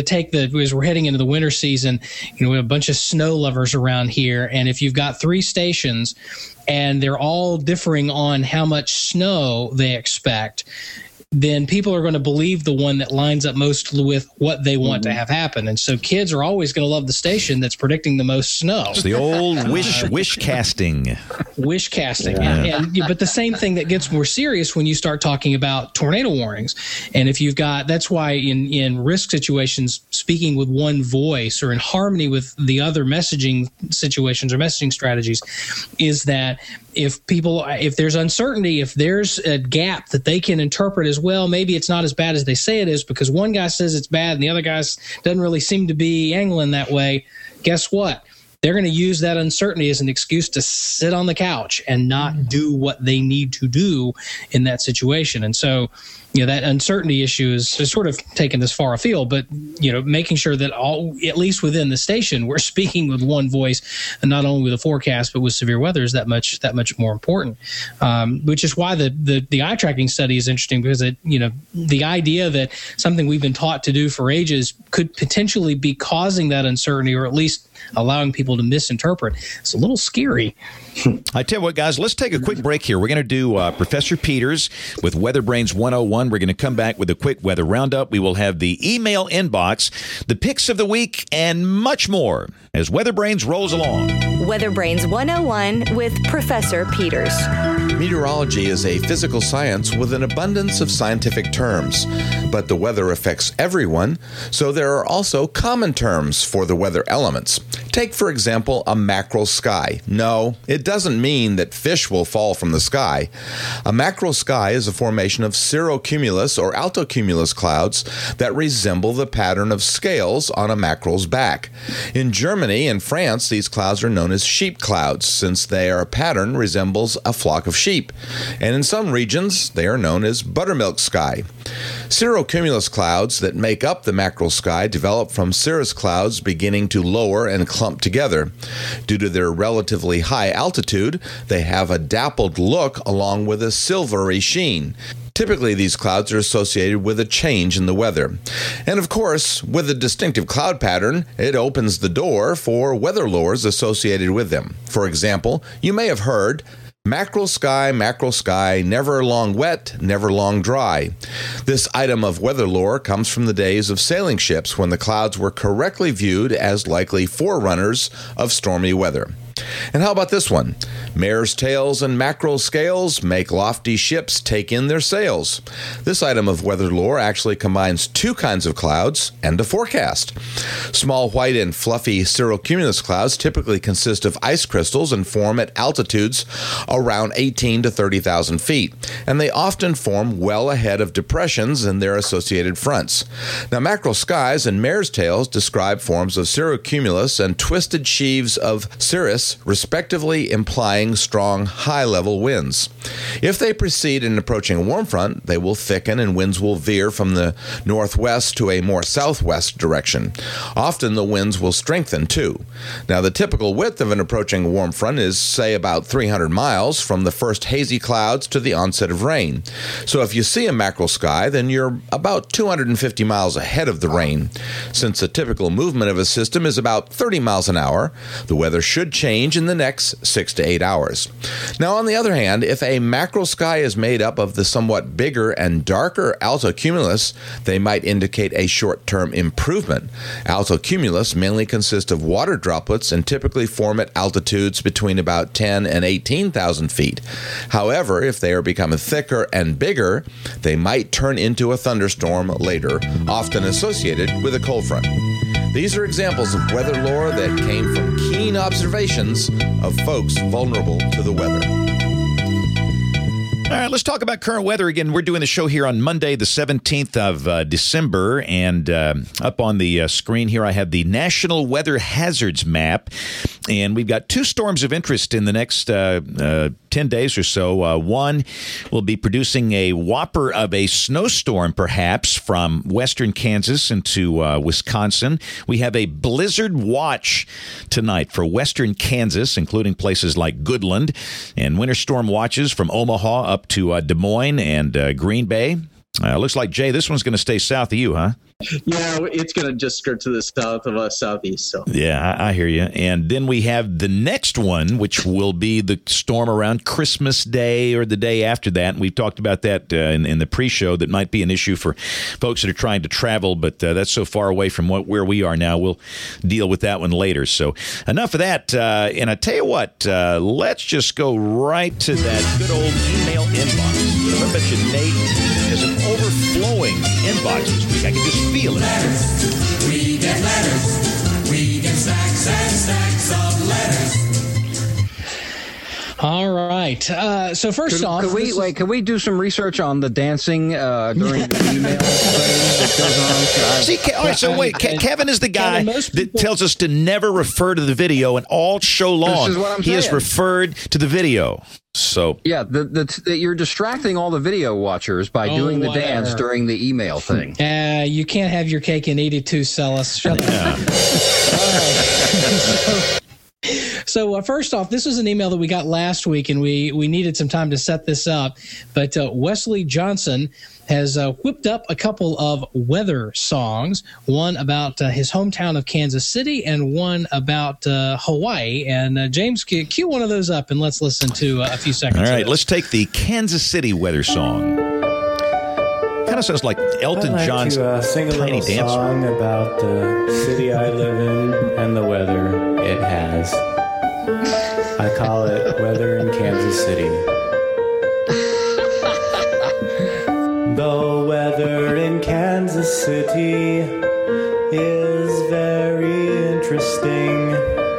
as we're heading into the winter season, we have a bunch of snow lovers around here, and if you've got 3 stations and they're all differing on how much snow they expect, then people are going to believe the one that lines up most with what they want to have happen. And so kids are always going to love the station that's predicting the most snow. It's the old wish casting. Wish casting. But the same thing that gets more serious when you start talking about tornado warnings. And if you've got, that's why in risk situations, speaking with one voice or in harmony with the other messaging situations or messaging strategies, is that if there's uncertainty, if there's a gap that they can interpret as well, maybe it's not as bad as they say it is because one guy says it's bad and the other guy doesn't really seem to be angling that way. Guess what? They're going to use that uncertainty as an excuse to sit on the couch and not do what they need to do in that situation. And so, that uncertainty issue is sort of taken this far afield, but, making sure that at least within the station, we're speaking with one voice and not only with a forecast, but with severe weather is that much more important. Which is why the eye tracking study is interesting because the idea that something we've been taught to do for ages could potentially be causing that uncertainty or at least allowing people to misinterpret. It's a little scary. I tell you what, guys, let's take a quick break here. We're going to do Professor Peters with Weather Brains 101. We're going to come back with a quick weather roundup. We will have the email inbox, the picks of the week, and much more as Weather Brains rolls along. Weather Brains 101 with Professor Peters. Meteorology is a physical science with an abundance of scientific terms, but the weather affects everyone, so there are also common terms for the weather elements. Take, for example, a mackerel sky. No, it doesn't mean that fish will fall from the sky. A mackerel sky is a formation of cirrocumulus or altocumulus clouds that resemble the pattern of scales on a mackerel's back. In Germany and France, these clouds are known as sheep clouds, since their pattern resembles a flock of sheep. And in some regions, they are known as buttermilk sky. Cirrocumulus clouds that make up the mackerel sky develop from cirrus clouds beginning to lower and clump together. Due to their relatively high altitude, they have a dappled look along with a silvery sheen. Typically, these clouds are associated with a change in the weather. And of course, with a distinctive cloud pattern, it opens the door for weather lores associated with them. For example, you may have heard, mackerel sky, never long wet, never long dry. This item of weather lore comes from the days of sailing ships when the clouds were correctly viewed as likely forerunners of stormy weather. And how about this one? Mare's tails and mackerel scales make lofty ships take in their sails. This item of weather lore actually combines two kinds of clouds and a forecast. Small white and fluffy cirrocumulus clouds typically consist of ice crystals and form at altitudes around 18 to 30,000 feet, and they often form well ahead of depressions and their associated fronts. Now, mackerel skies and mare's tails describe forms of cirrocumulus and twisted sheaves of cirrus, respectively, implying strong high-level winds. If they precede an approaching warm front, they will thicken and winds will veer from the northwest to a more southwest direction. Often the winds will strengthen too. Now, the typical width of an approaching warm front is, say, about 300 miles from the first hazy clouds to the onset of rain. So if you see a mackerel sky, then you're about 250 miles ahead of the rain. Since the typical movement of a system is about 30 miles an hour, the weather should change in the next 6 to 8 hours. Now, on the other hand, if a mackerel sky is made up of the somewhat bigger and darker altocumulus, they might indicate a short-term improvement. Altocumulus mainly consist of water droplets and typically form at altitudes between about 10 and 18,000 feet. However, if they are becoming thicker and bigger, they might turn into a thunderstorm later, often associated with a cold front. These are examples of weather lore that came from keen observations of folks vulnerable to the weather. All right, let's talk about current weather again. We're doing the show here on Monday, the 17th of December, and up on the screen here I have the National Weather Hazards Map, and we've got two storms of interest in the next 10 days or so. One will be producing a whopper of a snowstorm, perhaps, from western Kansas into Wisconsin. We have a blizzard watch tonight for western Kansas, including places like Goodland, and winter storm watches from Omaha up to Des Moines and Green Bay. Looks like, Jay, this one's going to stay south of you, huh? Yeah, it's going to just skirt to the south of us, southeast. So yeah, I hear you. And then we have the next one, which will be the storm around Christmas Day or the day after that. And we've talked about that in the pre-show. That might be an issue for folks that are trying to travel, but that's so far away from where we are now. We'll deal with that one later. So enough of that. And I tell you what, let's just go right to that good old email inbox. I bet you Nate has an overflowing inbox this week. I can just feel it. Letters. We get letters. We get stacks and stacks of letters. All right. So first off, can we do some research on the dancing during the email that goes on? See, all right. So wait, Kevin is the guy that tells us to never refer to the video, and all show long he has referred to the video. So yeah, you're distracting all the video watchers by doing the dance during the email thing. You can't have your cake and eat it too, Celis. Shut up. So first off, this was an email that we got last week, and we needed some time to set this up. But Wesley Johnson has whipped up a couple of weather songs, one about his hometown of Kansas City and one about Hawaii. And James, cue one of those up, and let's listen to a few seconds. All right, let's take the Kansas City weather song. Kind of sounds like Elton John's sing a Tiny little Dancer. song about the city I live in and the weather it has. I call it Weather in Kansas City. The weather in Kansas City is very interesting.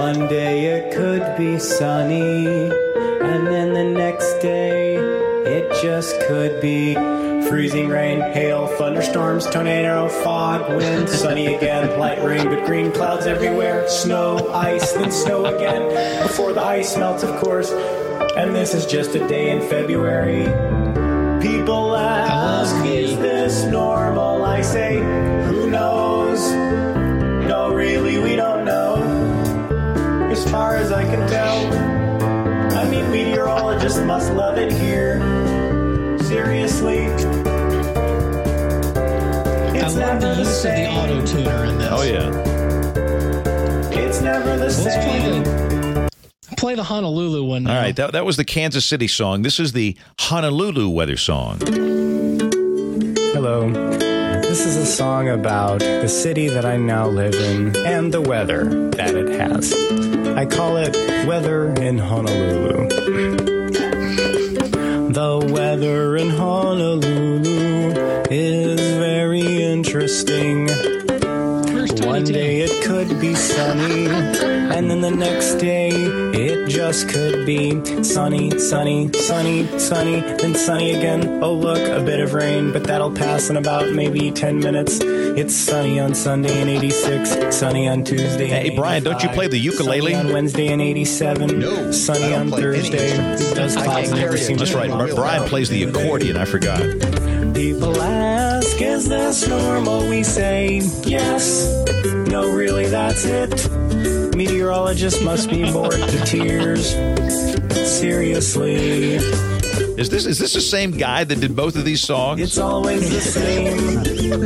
One day it could be sunny, and then the next day it just could be freezing rain, hail, thunderstorms, tornado, fog, wind, sunny again, light rain, but green clouds everywhere, snow, ice, then snow again, before the ice melts, of course, and this is just a day in February. People ask, is this normal? I say, who knows? No, really, we don't know. As far as I can tell, I mean, meteorologists must love it here. Seriously. I love the use of the auto-tuner in this. Oh, yeah. It's never the same. Play the Honolulu one now. All right, that was the Kansas City song. This is the Honolulu weather song. Hello. This is a song about the city that I now live in and the weather that it has. I call it Weather in Honolulu. The weather in Honolulu is very interesting. One day it could be sunny, and then the next day it just could be sunny, sunny, sunny, sunny, then sunny again. Oh look, a bit of rain, but that'll pass in about maybe 10 minutes. It's sunny on Sunday in 86, sunny on Tuesday. Hey, Brian, don't you play the ukulele? Sunny on Wednesday in 87, No, sunny on Thursday. Those clouds never seem to That's right. Brian plays the accordion. I forgot. People ask, is this normal? We say, yes. No, really, that's it. Meteorologists must be bored to tears. Seriously. Is this the same guy that did both of these songs? It's always the same.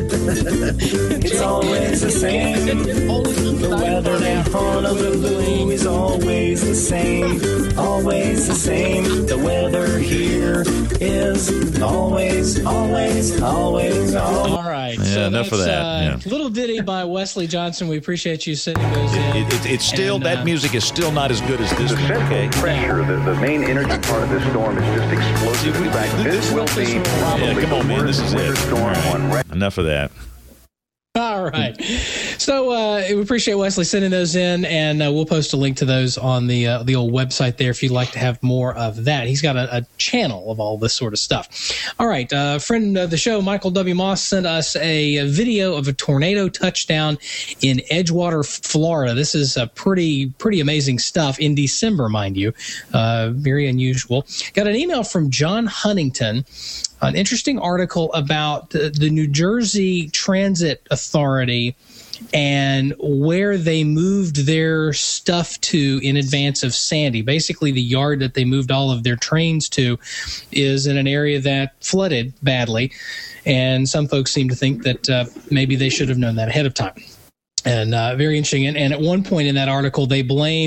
It's always the same. The weather in Honolulu is always the same. Always the same. The weather here is always, always, always, always. All right. Yeah, so enough of that. Little ditty by Wesley Johnson. We appreciate you sending those in. It's still, And, that music is still not as good as this one, okay? Pressure, the main energy part of this storm is just explosive. In fact, this will be probably Yeah, come on, man. This is winter it. storm All right. on record. Enough of that. All right. So we appreciate Wesley sending those in, and we'll post a link to those on the old website there if you'd like to have more of that. He's got a channel of all this sort of stuff. All right. Friend of the show, Michael W. Moss, sent us a video of a tornado touchdown in Edgewater, Florida. This is pretty amazing stuff in December, mind you. Very unusual. Got an email from John Huntington. An interesting article about the New Jersey Transit Authority and where they moved their stuff to in advance of Sandy. Basically, the yard that they moved all of their trains to is in an area that flooded badly, and some folks seem to think that maybe they should have known that ahead of time. And very interesting. And at one point in that article, they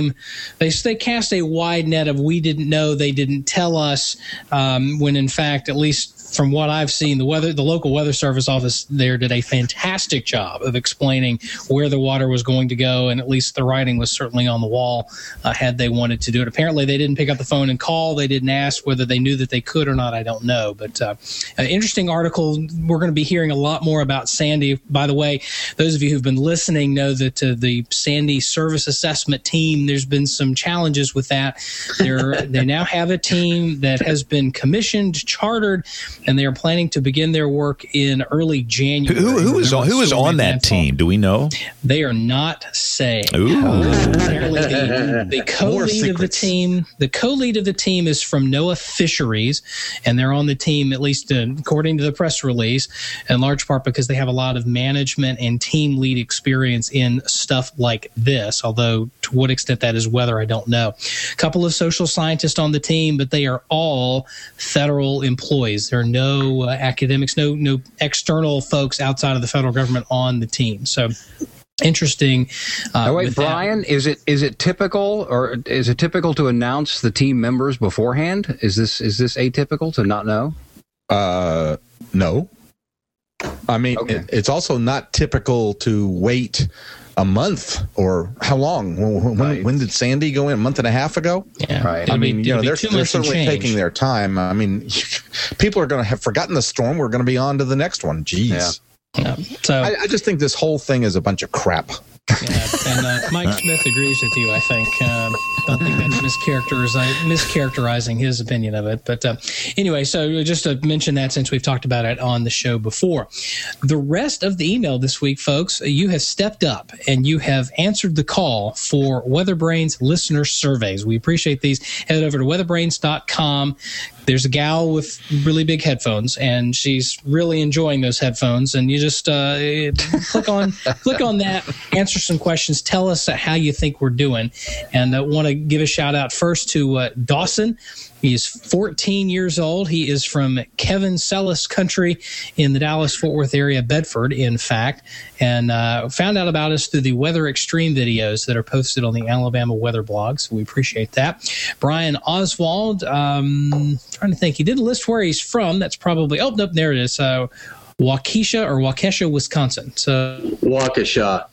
cast a wide net of we didn't know, they didn't tell us, when in fact, at least from what I've seen, the local weather service office there did a fantastic job of explaining where the water was going to go, and at least the writing was certainly on the wall had they wanted to do it. Apparently, they didn't pick up the phone and call. They didn't ask whether they knew that they could or not. I don't know. But an interesting article. We're going to be hearing a lot more about Sandy. By the way, those of you who've been listening know that the Sandy Service Assessment Team, there's been some challenges with that. They now have a team that has been commissioned, chartered, and they are planning to begin their work in early January. Who is on that team? Do we know? They are not saying. Apparently, the co-lead of the team, is from NOAA Fisheries, and they're on the team, at least according to the press release, in large part because they have a lot of management and team lead experience in stuff like this. Although to what extent that is weather, I don't know. A couple of social scientists on the team, but they are all federal employees. There are no academics, no external folks outside of the federal government on the team. So interesting. Wait, Brian, is it typical to announce the team members beforehand? Is this atypical to not know? No. I mean, Okay. it's also not typical to wait a month or how long? When did Sandy go in? A month and a half ago? Yeah. Right. I mean, they're 2 months and certainly change. taking their time. I mean, people are going to have forgotten the storm. We're going to be on to the next one. Jeez. Yeah. Yeah. So I just think this whole thing is a bunch of crap. Yeah, and Mike Smith agrees with you, I think. Don't think that's mischaracterizing his opinion of it. But anyway, so just to mention that since we've talked about it on the show before. The rest of the email this week, folks, you have stepped up and you have answered the call for WeatherBrains listener surveys. We appreciate these. Head over to weatherbrains.com. There's a gal with really big headphones, and she's really enjoying those headphones. And you just click on that, answer some questions, tell us how you think we're doing. And I want to give a shout out first to Dawson. He is 14 years old. He is from Kevin Sellis country in the Dallas-Fort Worth area, Bedford, in fact, and found out about us through the Weather Extreme videos that are posted on the Alabama Weather blog. So we appreciate that. Brian Oswald, trying to think. He didn't list where he's from. That's probably, oh, nope, there it is. Waukesha, Wisconsin. So Waukesha.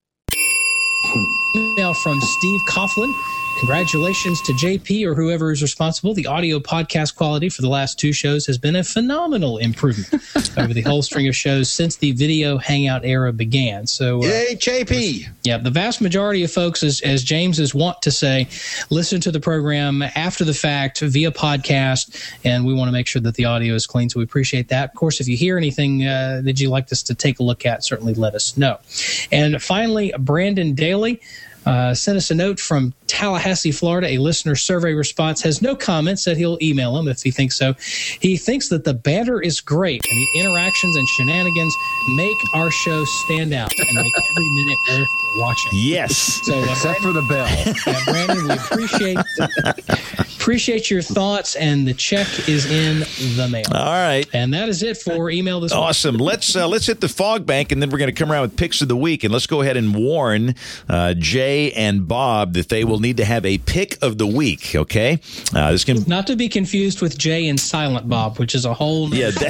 Email from Steve Coughlin. Congratulations to JP or whoever is responsible. The audio podcast quality for the last two shows has been a phenomenal improvement over the whole string of shows since the video hangout era began. So, yay, JP! Yeah, the vast majority of folks, as James is wont to say, listen to the program after the fact via podcast, and we want to make sure that the audio is clean. So we appreciate that. Of course, if you hear anything that you'd like us to take a look at, certainly let us know. And finally, Brandon Daly sent us a note from Tallahassee, Florida. A listener survey response. Has no comments, said he'll email him if he thinks so. He thinks that the banter is great and the interactions and shenanigans make our show stand out and make every minute worth watching. Yes. So, except for the bell. Yeah, Brandon, we appreciate your thoughts, and the check is in the mail. All right. And that is it for email this week. Awesome. Let's hit the fog bank, and then we're going to come around with picks of the week. And let's go ahead and warn Jay and Bob that they will need to have a pick of the week, okay? This can not to be confused with Jay and Silent Bob, which is a whole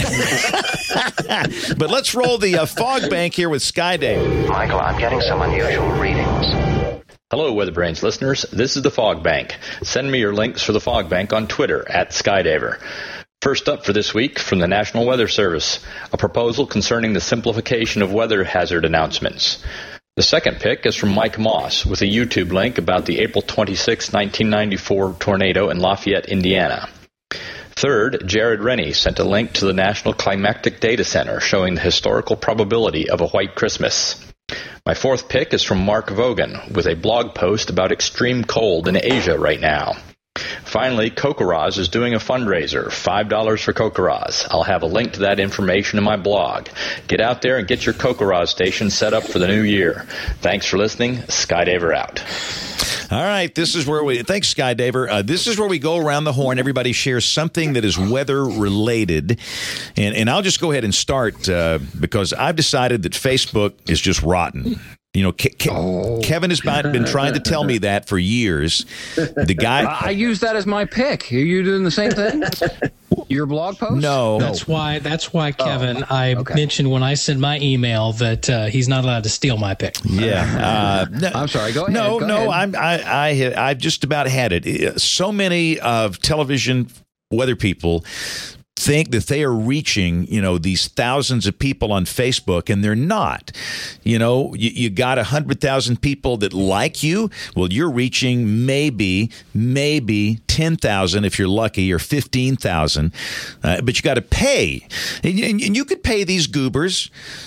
but let's roll the fog bank here with Skyday. Michael, I'm getting some unusual readings. Hello, WeatherBrains listeners. This is the Fog Bank. Send me your links for the Fog Bank on Twitter @Skydaver. First up for this week from the National Weather Service, a proposal concerning the simplification of weather hazard announcements. The second pick is from Mike Moss with a YouTube link about the April 26, 1994 tornado in Lafayette, Indiana. Third, Jared Rennie sent a link to the National Climactic Data Center showing the historical probability of a white Christmas. My fourth pick is from Mark Vogan with a blog post about extreme cold in Asia right now. Finally, Kokoraz is doing a fundraiser, $5 for Kokoraz. I'll have a link to that information in my blog. Get out there and get your Kokoraz station set up for the new year. Thanks for listening. Skydaver out. All right, this is where thanks, Skydaver. This is where we go around the horn. Everybody shares something that is weather-related. And I'll just go ahead and start because I've decided that Facebook is just rotten. You know, Kevin has been trying to tell me that for years. The guy, I use that as my pick. Are you doing the same thing? Your blog post? No. That's why, Kevin, I mentioned when I sent my email that he's not allowed to steal my pick. Yeah. I'm sorry. Go ahead. I've just about had it. So many of television weather people think that they are reaching, these thousands of people on Facebook, and they're not. You got 100,000 people that like you. Well, you're reaching maybe 10,000 if you're lucky, or 15,000. But you got to pay, and you could pay these goobers,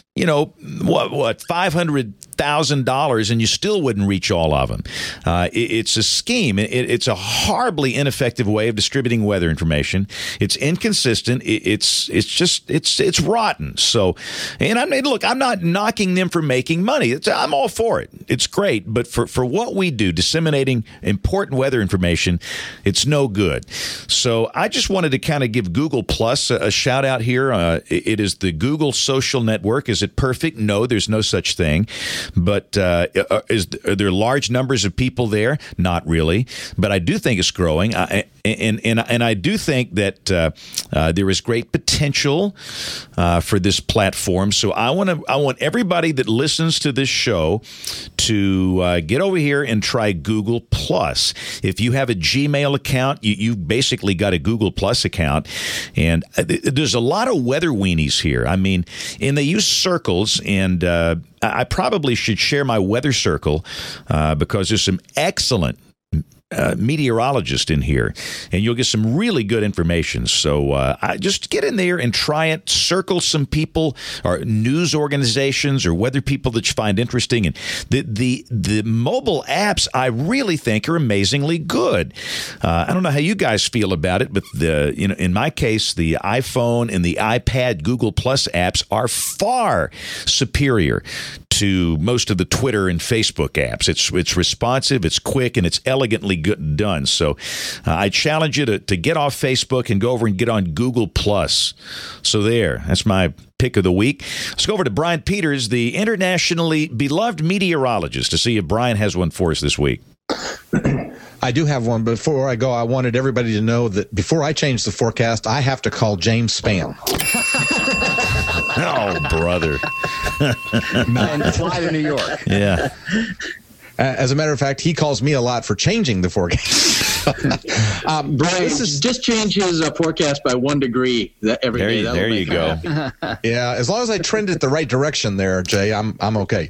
$500,000, and you still wouldn't reach all of them. It's a scheme. It's a horribly ineffective way of distributing weather information. It's inconsistent. It's rotten. So, and I'm not knocking them for making money. I'm all for it. It's great, but for what we do, disseminating important weather information, it's no good. So I just wanted to kind of give Google Plus a shout out here. It is the Google Social Network. Is it perfect? No, there's no such thing. But are there large numbers of people there? Not really. But I do think it's growing. And I do think that there is great potential for this platform. So I want everybody that listens to this show to get over here and try Google Plus. If you have a Gmail account, you basically got a Google Plus account, and there's a lot of weather weenies here. I mean, and they use circles, and I probably should share my weather circle because there's some excellent meteorologist in here, and you'll get some really good information. So I just get in there and try it. Circle some people or news organizations or weather people that you find interesting. And the mobile apps, I really think, are amazingly good. I don't know how you guys feel about it, but in my case, the iPhone and the iPad Google Plus apps are far superior to most of the Twitter and Facebook apps. It's responsive, it's quick, and it's elegantly good done. So I challenge you to get off Facebook and go over and get on Google Plus. So that's my pick of the week. Let's go over to Brian Peters, the internationally beloved meteorologist, to see if Brian has one for us this week. I do have one. Before I go, I wanted everybody to know that before I change the forecast, I have to call James Spann. Oh, brother. And fly to New York. Yeah. As a matter of fact, he calls me a lot for changing the forecast. Brian, just change his forecast by 1 degree every day. There you go. Yeah, as long as I trend it the right direction there, Jay, I'm okay.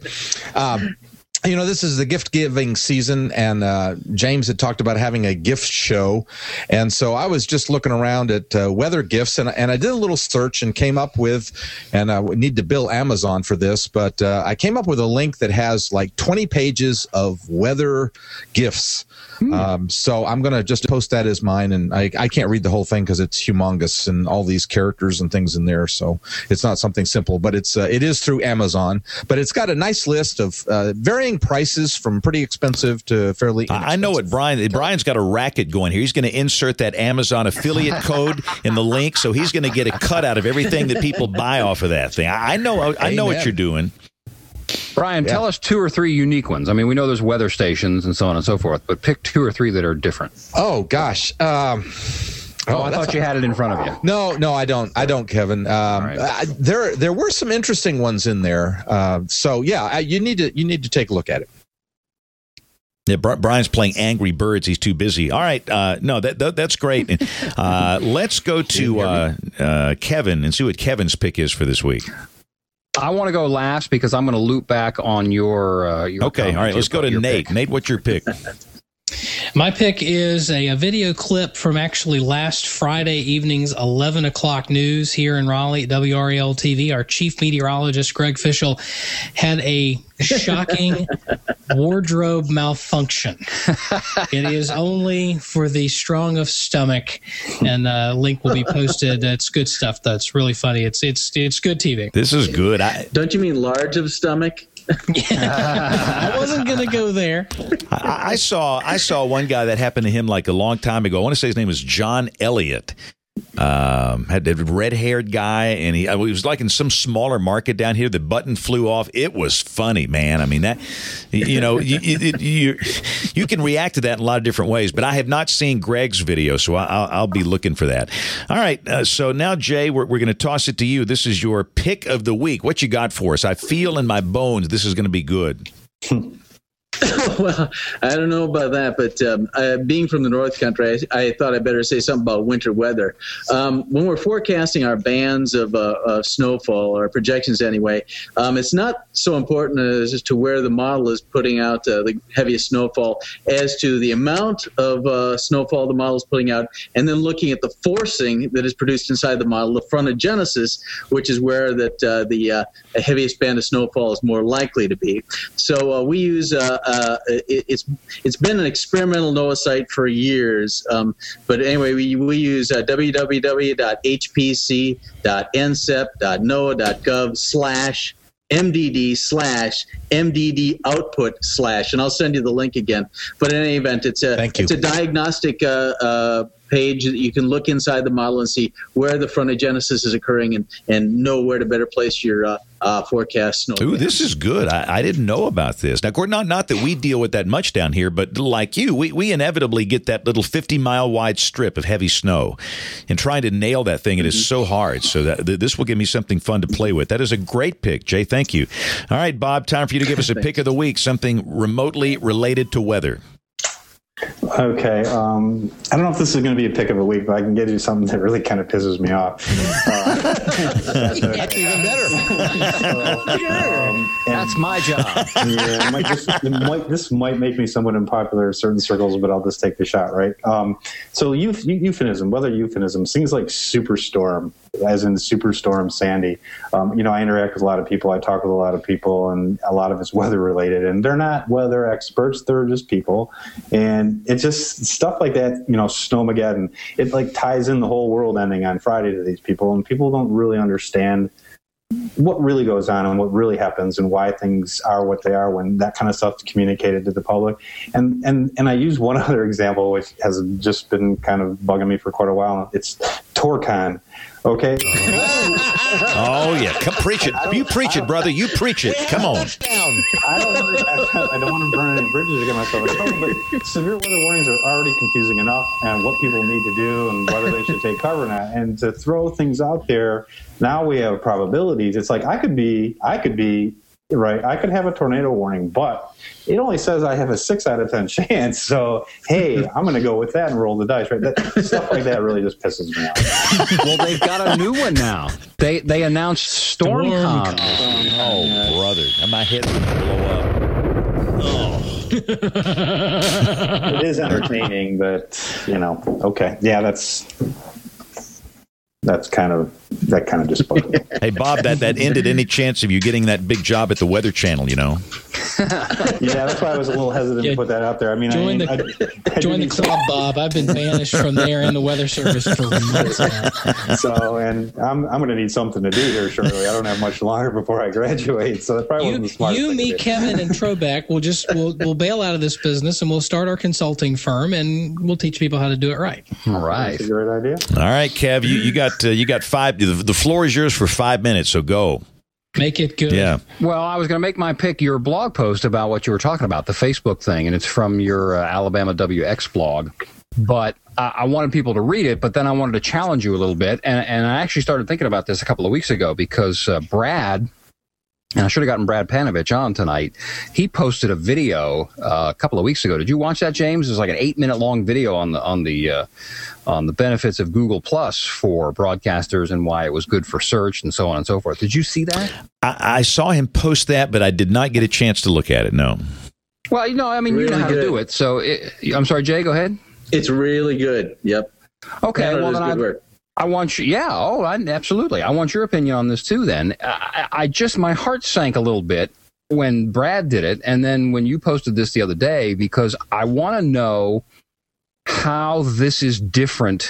This is the gift-giving season, and James had talked about having a gift show. And so I was just looking around at weather gifts, and I did a little search and came up with, and I would need to bill Amazon for this, but I came up with a link that has like 20 pages of weather gifts. So I'm going to just post that as mine, and I can't read the whole thing because it's humongous and all these characters and things in there. So it's not something simple, but it is through Amazon. But it's got a nice list of varying prices from pretty expensive to fairly inexpensive. I know what Brian's got a racket going here. He's going to insert that Amazon affiliate code in the link, so he's going to get a cut out of everything that people buy off of that thing. I know what you're doing. Brian, tell us 2 or 3 unique ones. I mean, we know there's weather stations and so on and so forth, but pick 2 or 3 that are different. Oh, gosh. I thought you had it in front of you. No, I don't, Kevin. Right. There were some interesting ones in there. You need to take a look at it. Yeah, Brian's playing Angry Birds. He's too busy. All right. No, that's great. Let's go to Kevin and see what Kevin's pick is for this week. I want to go last because I'm going to loop back on your okay, all right. Let's go to Nate. Pick. Nate, what's your pick? My pick is a video clip from actually last Friday evening's 11 o'clock news here in Raleigh at WRAL-TV. Our chief meteorologist, Greg Fischel, had a shocking wardrobe malfunction. It is only for the strong of stomach, and the link will be posted. It's good stuff. That's really funny. It's good TV. This is good. Don't you mean large of stomach? I wasn't going to go there. I saw one guy that happened to him like a long time ago. I want to say his name was John Elliott. Had a red-haired guy, and he was like in some smaller market down here. The button flew off. It was funny, man. I mean, that you can react to that in a lot of different ways. But I have not seen Greg's video, so I'll be looking for that. All right. So now, Jay, we're going to toss it to you. This is your pick of the week. What you got for us? I feel in my bones this is going to be good. Well, I don't know about that, but being from the North Country, I thought I'd better say something about winter weather. When we're forecasting our bands of snowfall, or projections anyway, it's not so important as to where the model is putting out the heaviest snowfall as to the amount of snowfall the model is putting out, and then looking at the forcing that is produced inside the model, the frontogenesis, which is where the heaviest band of snowfall is more likely to be. So we use it's been an experimental NOAA site for years, but anyway, we use www.hpc.nsep.noaa.gov/MDD/MDD output/, and I'll send you the link again. But in any event, it's a diagnostic page that you can look inside the model and see where the frontogenesis is occurring and know where to better place your forecast snow. Ooh, this is good. I didn't know about this. Now, Gordon, not that we deal with that much down here, but like you, we inevitably get that little 50-mile wide strip of heavy snow. And trying to nail that thing, it is so hard. So this will give me something fun to play with. That is a great pick, Jay. Thank you. All right, Bob, time for you to give us a pick of the week, something remotely related to weather. Okay. I don't know if this is going to be a pick of a week, but I can give you something that really kind of pisses me off. That's even better. That's my job. Yeah, this might make me somewhat unpopular in certain circles, but I'll just take the shot, right? So euphemism, weather euphemism, things like superstorm, as in Superstorm Sandy. I interact with a lot of people. I talk with a lot of people, and a lot of it's weather related. And they're not weather experts. They're just people. And it's just stuff like that, Snowmageddon. It like ties in the whole world ending on Friday to these people. And people don't really understand what really goes on and what really happens and why things are what they are when that kind of stuff is communicated to the public. And I use one other example, which has just been kind of bugging me for quite a while. It's TorCon. Okay. Oh yeah, come preach it. You preach it, brother. You preach it. Come on. I don't want to burn any bridges to get myself in trouble, but severe weather warnings are already confusing enough, and what people need to do and whether they should take cover or not. And to throw things out there, now we have probabilities. It's like I could be right. I could have a tornado warning, but it only says I have a 6 out of 10 chance. So, hey, I'm going to go with that and roll the dice, right? Stuff like that really just pisses me off. Well, they've got a new one now. They announced StormCon. Oh, brother. My head's going to blow up. It is entertaining, but, okay. Yeah, that kind of just bugged me. Hey, Bob, that ended any chance of you getting that big job at the Weather Channel, Yeah, that's why I was a little hesitant to put that out there. I mean, join the club, Bob. I've been banished from there and the Weather Service for months now. So, and I'm going to need something to do here shortly. I don't have much longer before I graduate, so that probably wasn't the smartest thing me, to do. Kevin, and Trobeck we'll bail out of this business and we'll start our consulting firm and we'll teach people how to do it right. All right, that's a great idea. All right, Kev, you got 5. The floor is yours for 5 minutes, so go. Make it good. Yeah. Well, I was going to make my pick your blog post about what you were talking about, the Facebook thing, and it's from your Alabama WX blog. But I wanted people to read it, but then I wanted to challenge you a little bit. And I actually started thinking about this a couple of weeks ago because Brad, and I should have gotten Brad Panovich on tonight, he posted a video a couple of weeks ago. Did you watch that, James? It was like an 8-minute long video on the benefits of Google Plus for broadcasters and why it was good for search and so on and so forth. Did you see that? I saw him post that, but I did not get a chance to look at it, no. Well, you know how to do it. So, I'm sorry, Jay, go ahead. It's really good. Yep. Okay, well, then I want you, absolutely. I want your opinion on this too, then. I just, my heart sank a little bit when Brad did it, and then when you posted this the other day, because I want to know how this is different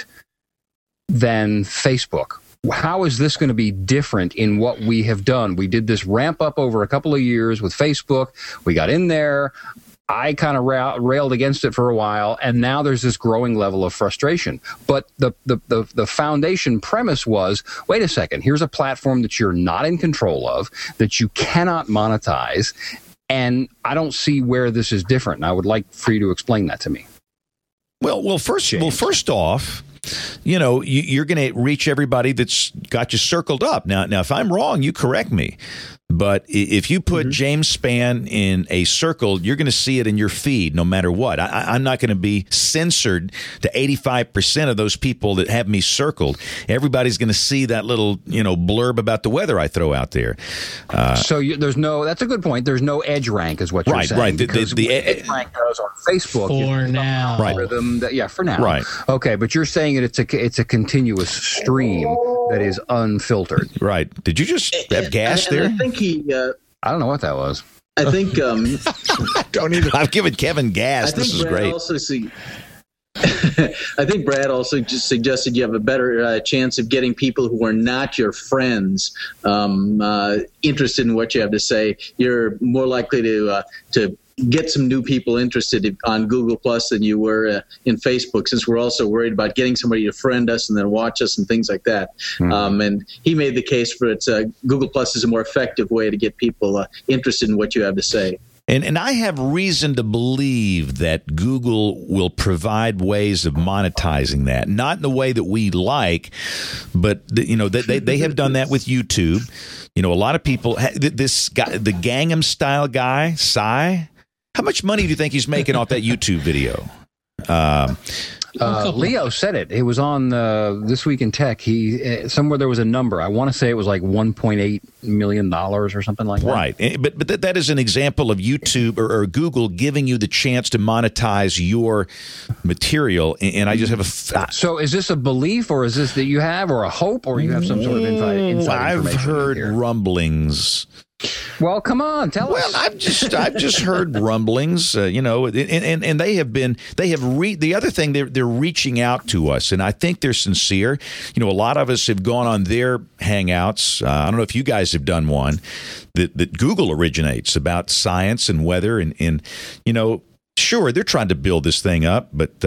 than Facebook. How is this going to be different in what we have done? We did this ramp up over a couple of years with Facebook. We got in there. I kind of railed against it for a while, and now there's this growing level of frustration. But the foundation premise was, wait a second, here's a platform that you're not in control of, that you cannot monetize, and I don't see where this is different. And I would like for you to explain that to me. Well, first off, you're going to reach everybody that's got you circled up. Now, if I'm wrong, you correct me. But if you put James Spann in a circle, you're going to see it in your feed no matter what. I'm not going to be censored to 85% of those people that have me circled. Everybody's going to see that little, blurb about the weather I throw out there. So there's no, that's a good point. There's no edge rank is what you're saying. Right. The edge rank goes on Facebook. For now. Right. For now. Right. Okay, but you're saying that it's a continuous stream that is unfiltered. Right. Did you just have gas there? I think I don't know what that was. I think don't even. I've given Kevin gas. This is Brad great. Also see. I think Brad also just suggested you have a better chance of getting people who are not your friends interested in what you have to say. You're more likely to get some new people interested on Google Plus than you were in Facebook, since we're also worried about getting somebody to friend us and then watch us and things like that. And he made the case for Google Plus is a more effective way to get people interested in what you have to say. And I have reason to believe that Google will provide ways of monetizing that, not in the way that we like, but they have done that with YouTube. A lot of people, this guy, the Gangnam Style guy, Psy. How much money do you think he's making off that YouTube video? Leo said it. It was on This Week in Tech. Somewhere there was a number. I want to say it was like $1.8 million or something like that. Right. But that is an example of YouTube or Google giving you the chance to monetize your material. And I just have So is this a belief, or is this that you have, or a hope, or you have some sort of inside information? I've heard rumblings. Well, come on, tell us. Well, I've just heard rumblings, and they have the other thing, they're reaching out to us, and I think they're sincere. A lot of us have gone on their Hangouts. I don't know if you guys have done one that Google originates about science and weather, and sure, they're trying to build this thing up, but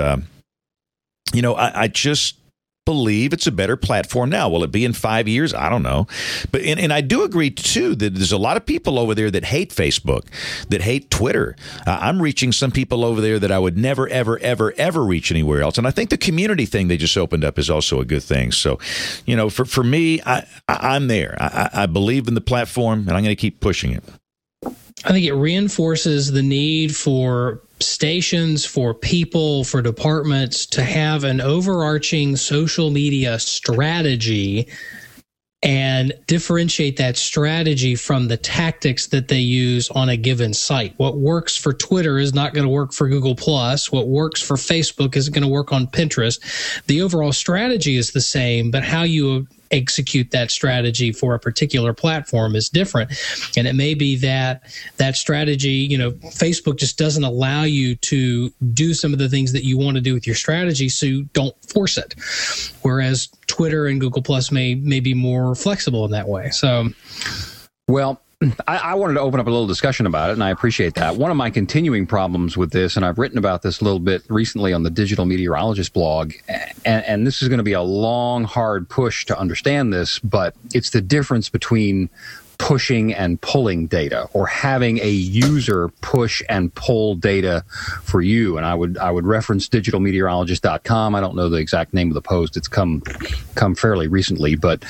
I just believe it's a better platform now. Will it be in 5 years? I don't know. But and I do agree, too, that there's a lot of people over there that hate Facebook, that hate Twitter. I'm reaching some people over there that I would never, ever, ever, ever reach anywhere else. And I think the community thing they just opened up is also a good thing. So, for me, I'm there. I believe in the platform, and I'm going to keep pushing it. I think it reinforces the need for stations, for people, for departments to have an overarching social media strategy and differentiate that strategy from the tactics that they use on a given site. What works for Twitter is not going to work for Google+. What works for Facebook isn't going to work on Pinterest. The overall strategy is the same, but how you execute that strategy for a particular platform is different. And it may be that strategy, Facebook just doesn't allow you to do some of the things that you want to do with your strategy, so don't force it. Whereas Twitter and Google Plus may be more flexible in that way. So, well, I wanted to open up a little discussion about it, and I appreciate that. One of my continuing problems with this, and I've written about this a little bit recently on the Digital Meteorologist blog, and this is going to be a long, hard push to understand this, but it's the difference between pushing and pulling data, or having a user push and pull data for you. And I would reference digitalmeteorologist.com. I don't know the exact name of the post. It's come fairly recently, but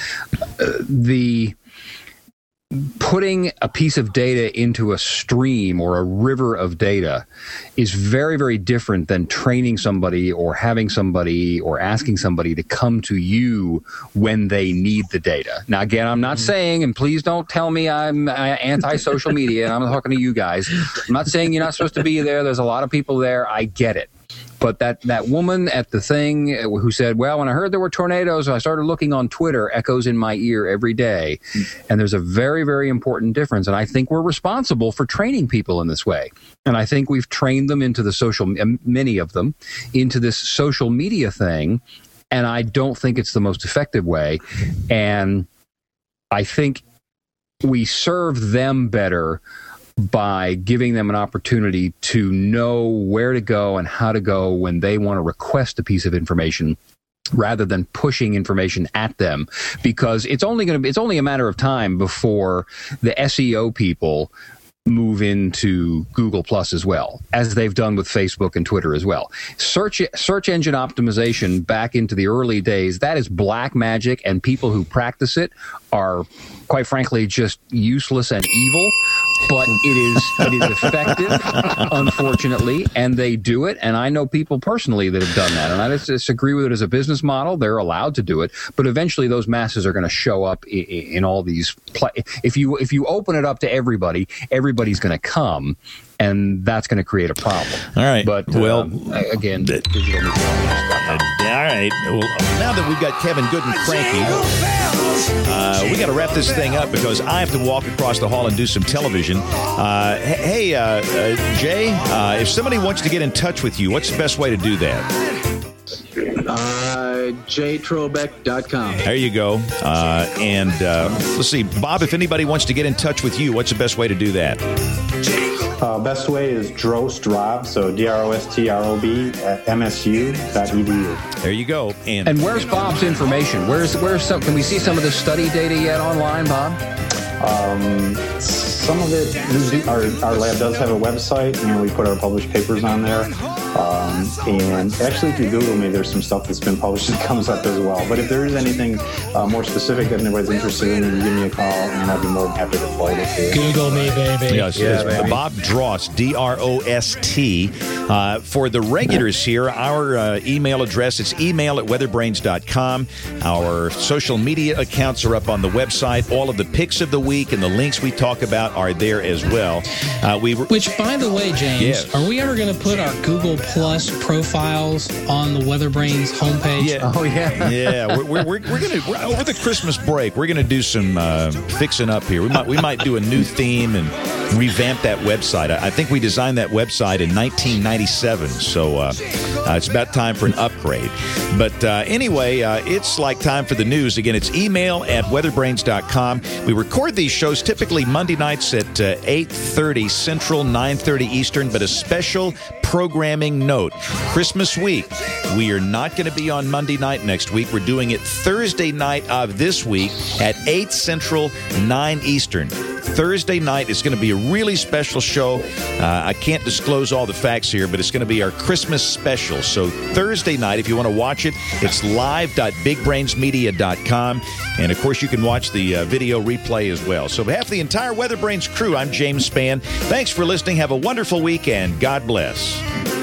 the putting a piece of data into a stream or a river of data is very, very different than training somebody or having somebody or asking somebody to come to you when they need the data. Now, again, I'm not saying, and please don't tell me I'm anti-social media, and I'm talking to you guys. I'm not saying you're not supposed to be there. There's a lot of people there. I get it. But that woman at the thing who said, well, when I heard there were tornadoes, I started looking on Twitter, echoes in my ear every day. And there's a very, very important difference. And I think we're responsible for training people in this way. And I think we've trained them into many of them, into this social media thing. And I don't think it's the most effective way. And I think we serve them better by giving them an opportunity to know where to go and how to go when they want to request a piece of information, rather than pushing information at them, because it's only a matter of time before the SEO people move into Google Plus as well, as they've done with Facebook and Twitter as well. Search engine optimization back into the early days, that is black magic, and people who practice it are, quite frankly, just useless and evil. But it is effective, unfortunately, and they do it. And I know people personally that have done that, and I disagree with it as a business model. They're allowed to do it, but eventually those masses are going to show up in all these. If you open it up to everybody, everybody's going to come, and that's going to create a problem. All right. But again, digital meteorologist.com. All right. Well, now that we've got Kevin good and cranky, we got to wrap this thing up because I have to walk across the hall and do some television. Hey, Jay, if somebody wants to get in touch with you, what's the best way to do that? jtrobeck.com. There you go. And let's see, Bob, if anybody wants to get in touch with you, what's the best way to do that? Best way is drostrob, so DROSTROB at MSU.edu. There you go. And where's Bob's information? Where's some? Can we see some of the study data yet online, Bob? Some of it, our lab does have a website, and we put our published papers on there. And actually, if you Google me, there's some stuff that's been published that comes up as well. But if there is anything more specific that anybody's interested in, you give me a call, and I'd be more than happy to forward it to you. Google me, baby. Yes, baby. Bob Drost, DROST. For the regulars here, our email address is email@weatherbrains.com. Our social media accounts are up on the website. All of the picks of the week and the links we talk about are there as well. Which, by the way, James, yes. Are we ever going to put our Google Plus profiles on the WeatherBrains homepage? Yeah. Oh, yeah. Yeah, we're gonna over the Christmas break. We're gonna do some fixing up here. We might do a new theme and revamp that website. I think we designed that website in 1997, so it's about time for an upgrade. But anyway, it's like time for the news. Again, it's email@weatherbrains.com. We record these shows typically Monday nights at 8:30 Central, 9:30 Eastern, but a special programming note. Christmas week, we are not going to be on Monday night next week. We're doing it Thursday night of this week at 8 Central, 9 Eastern. Thursday night is going to be a really special show. I can't disclose all the facts here, but it's going to be our Christmas special. So Thursday night, if you want to watch it, it's live.bigbrainsmedia.com. And, of course, you can watch the video replay as well. So on behalf of the entire Weather Brains crew, I'm James Spann. Thanks for listening. Have a wonderful week, and God bless.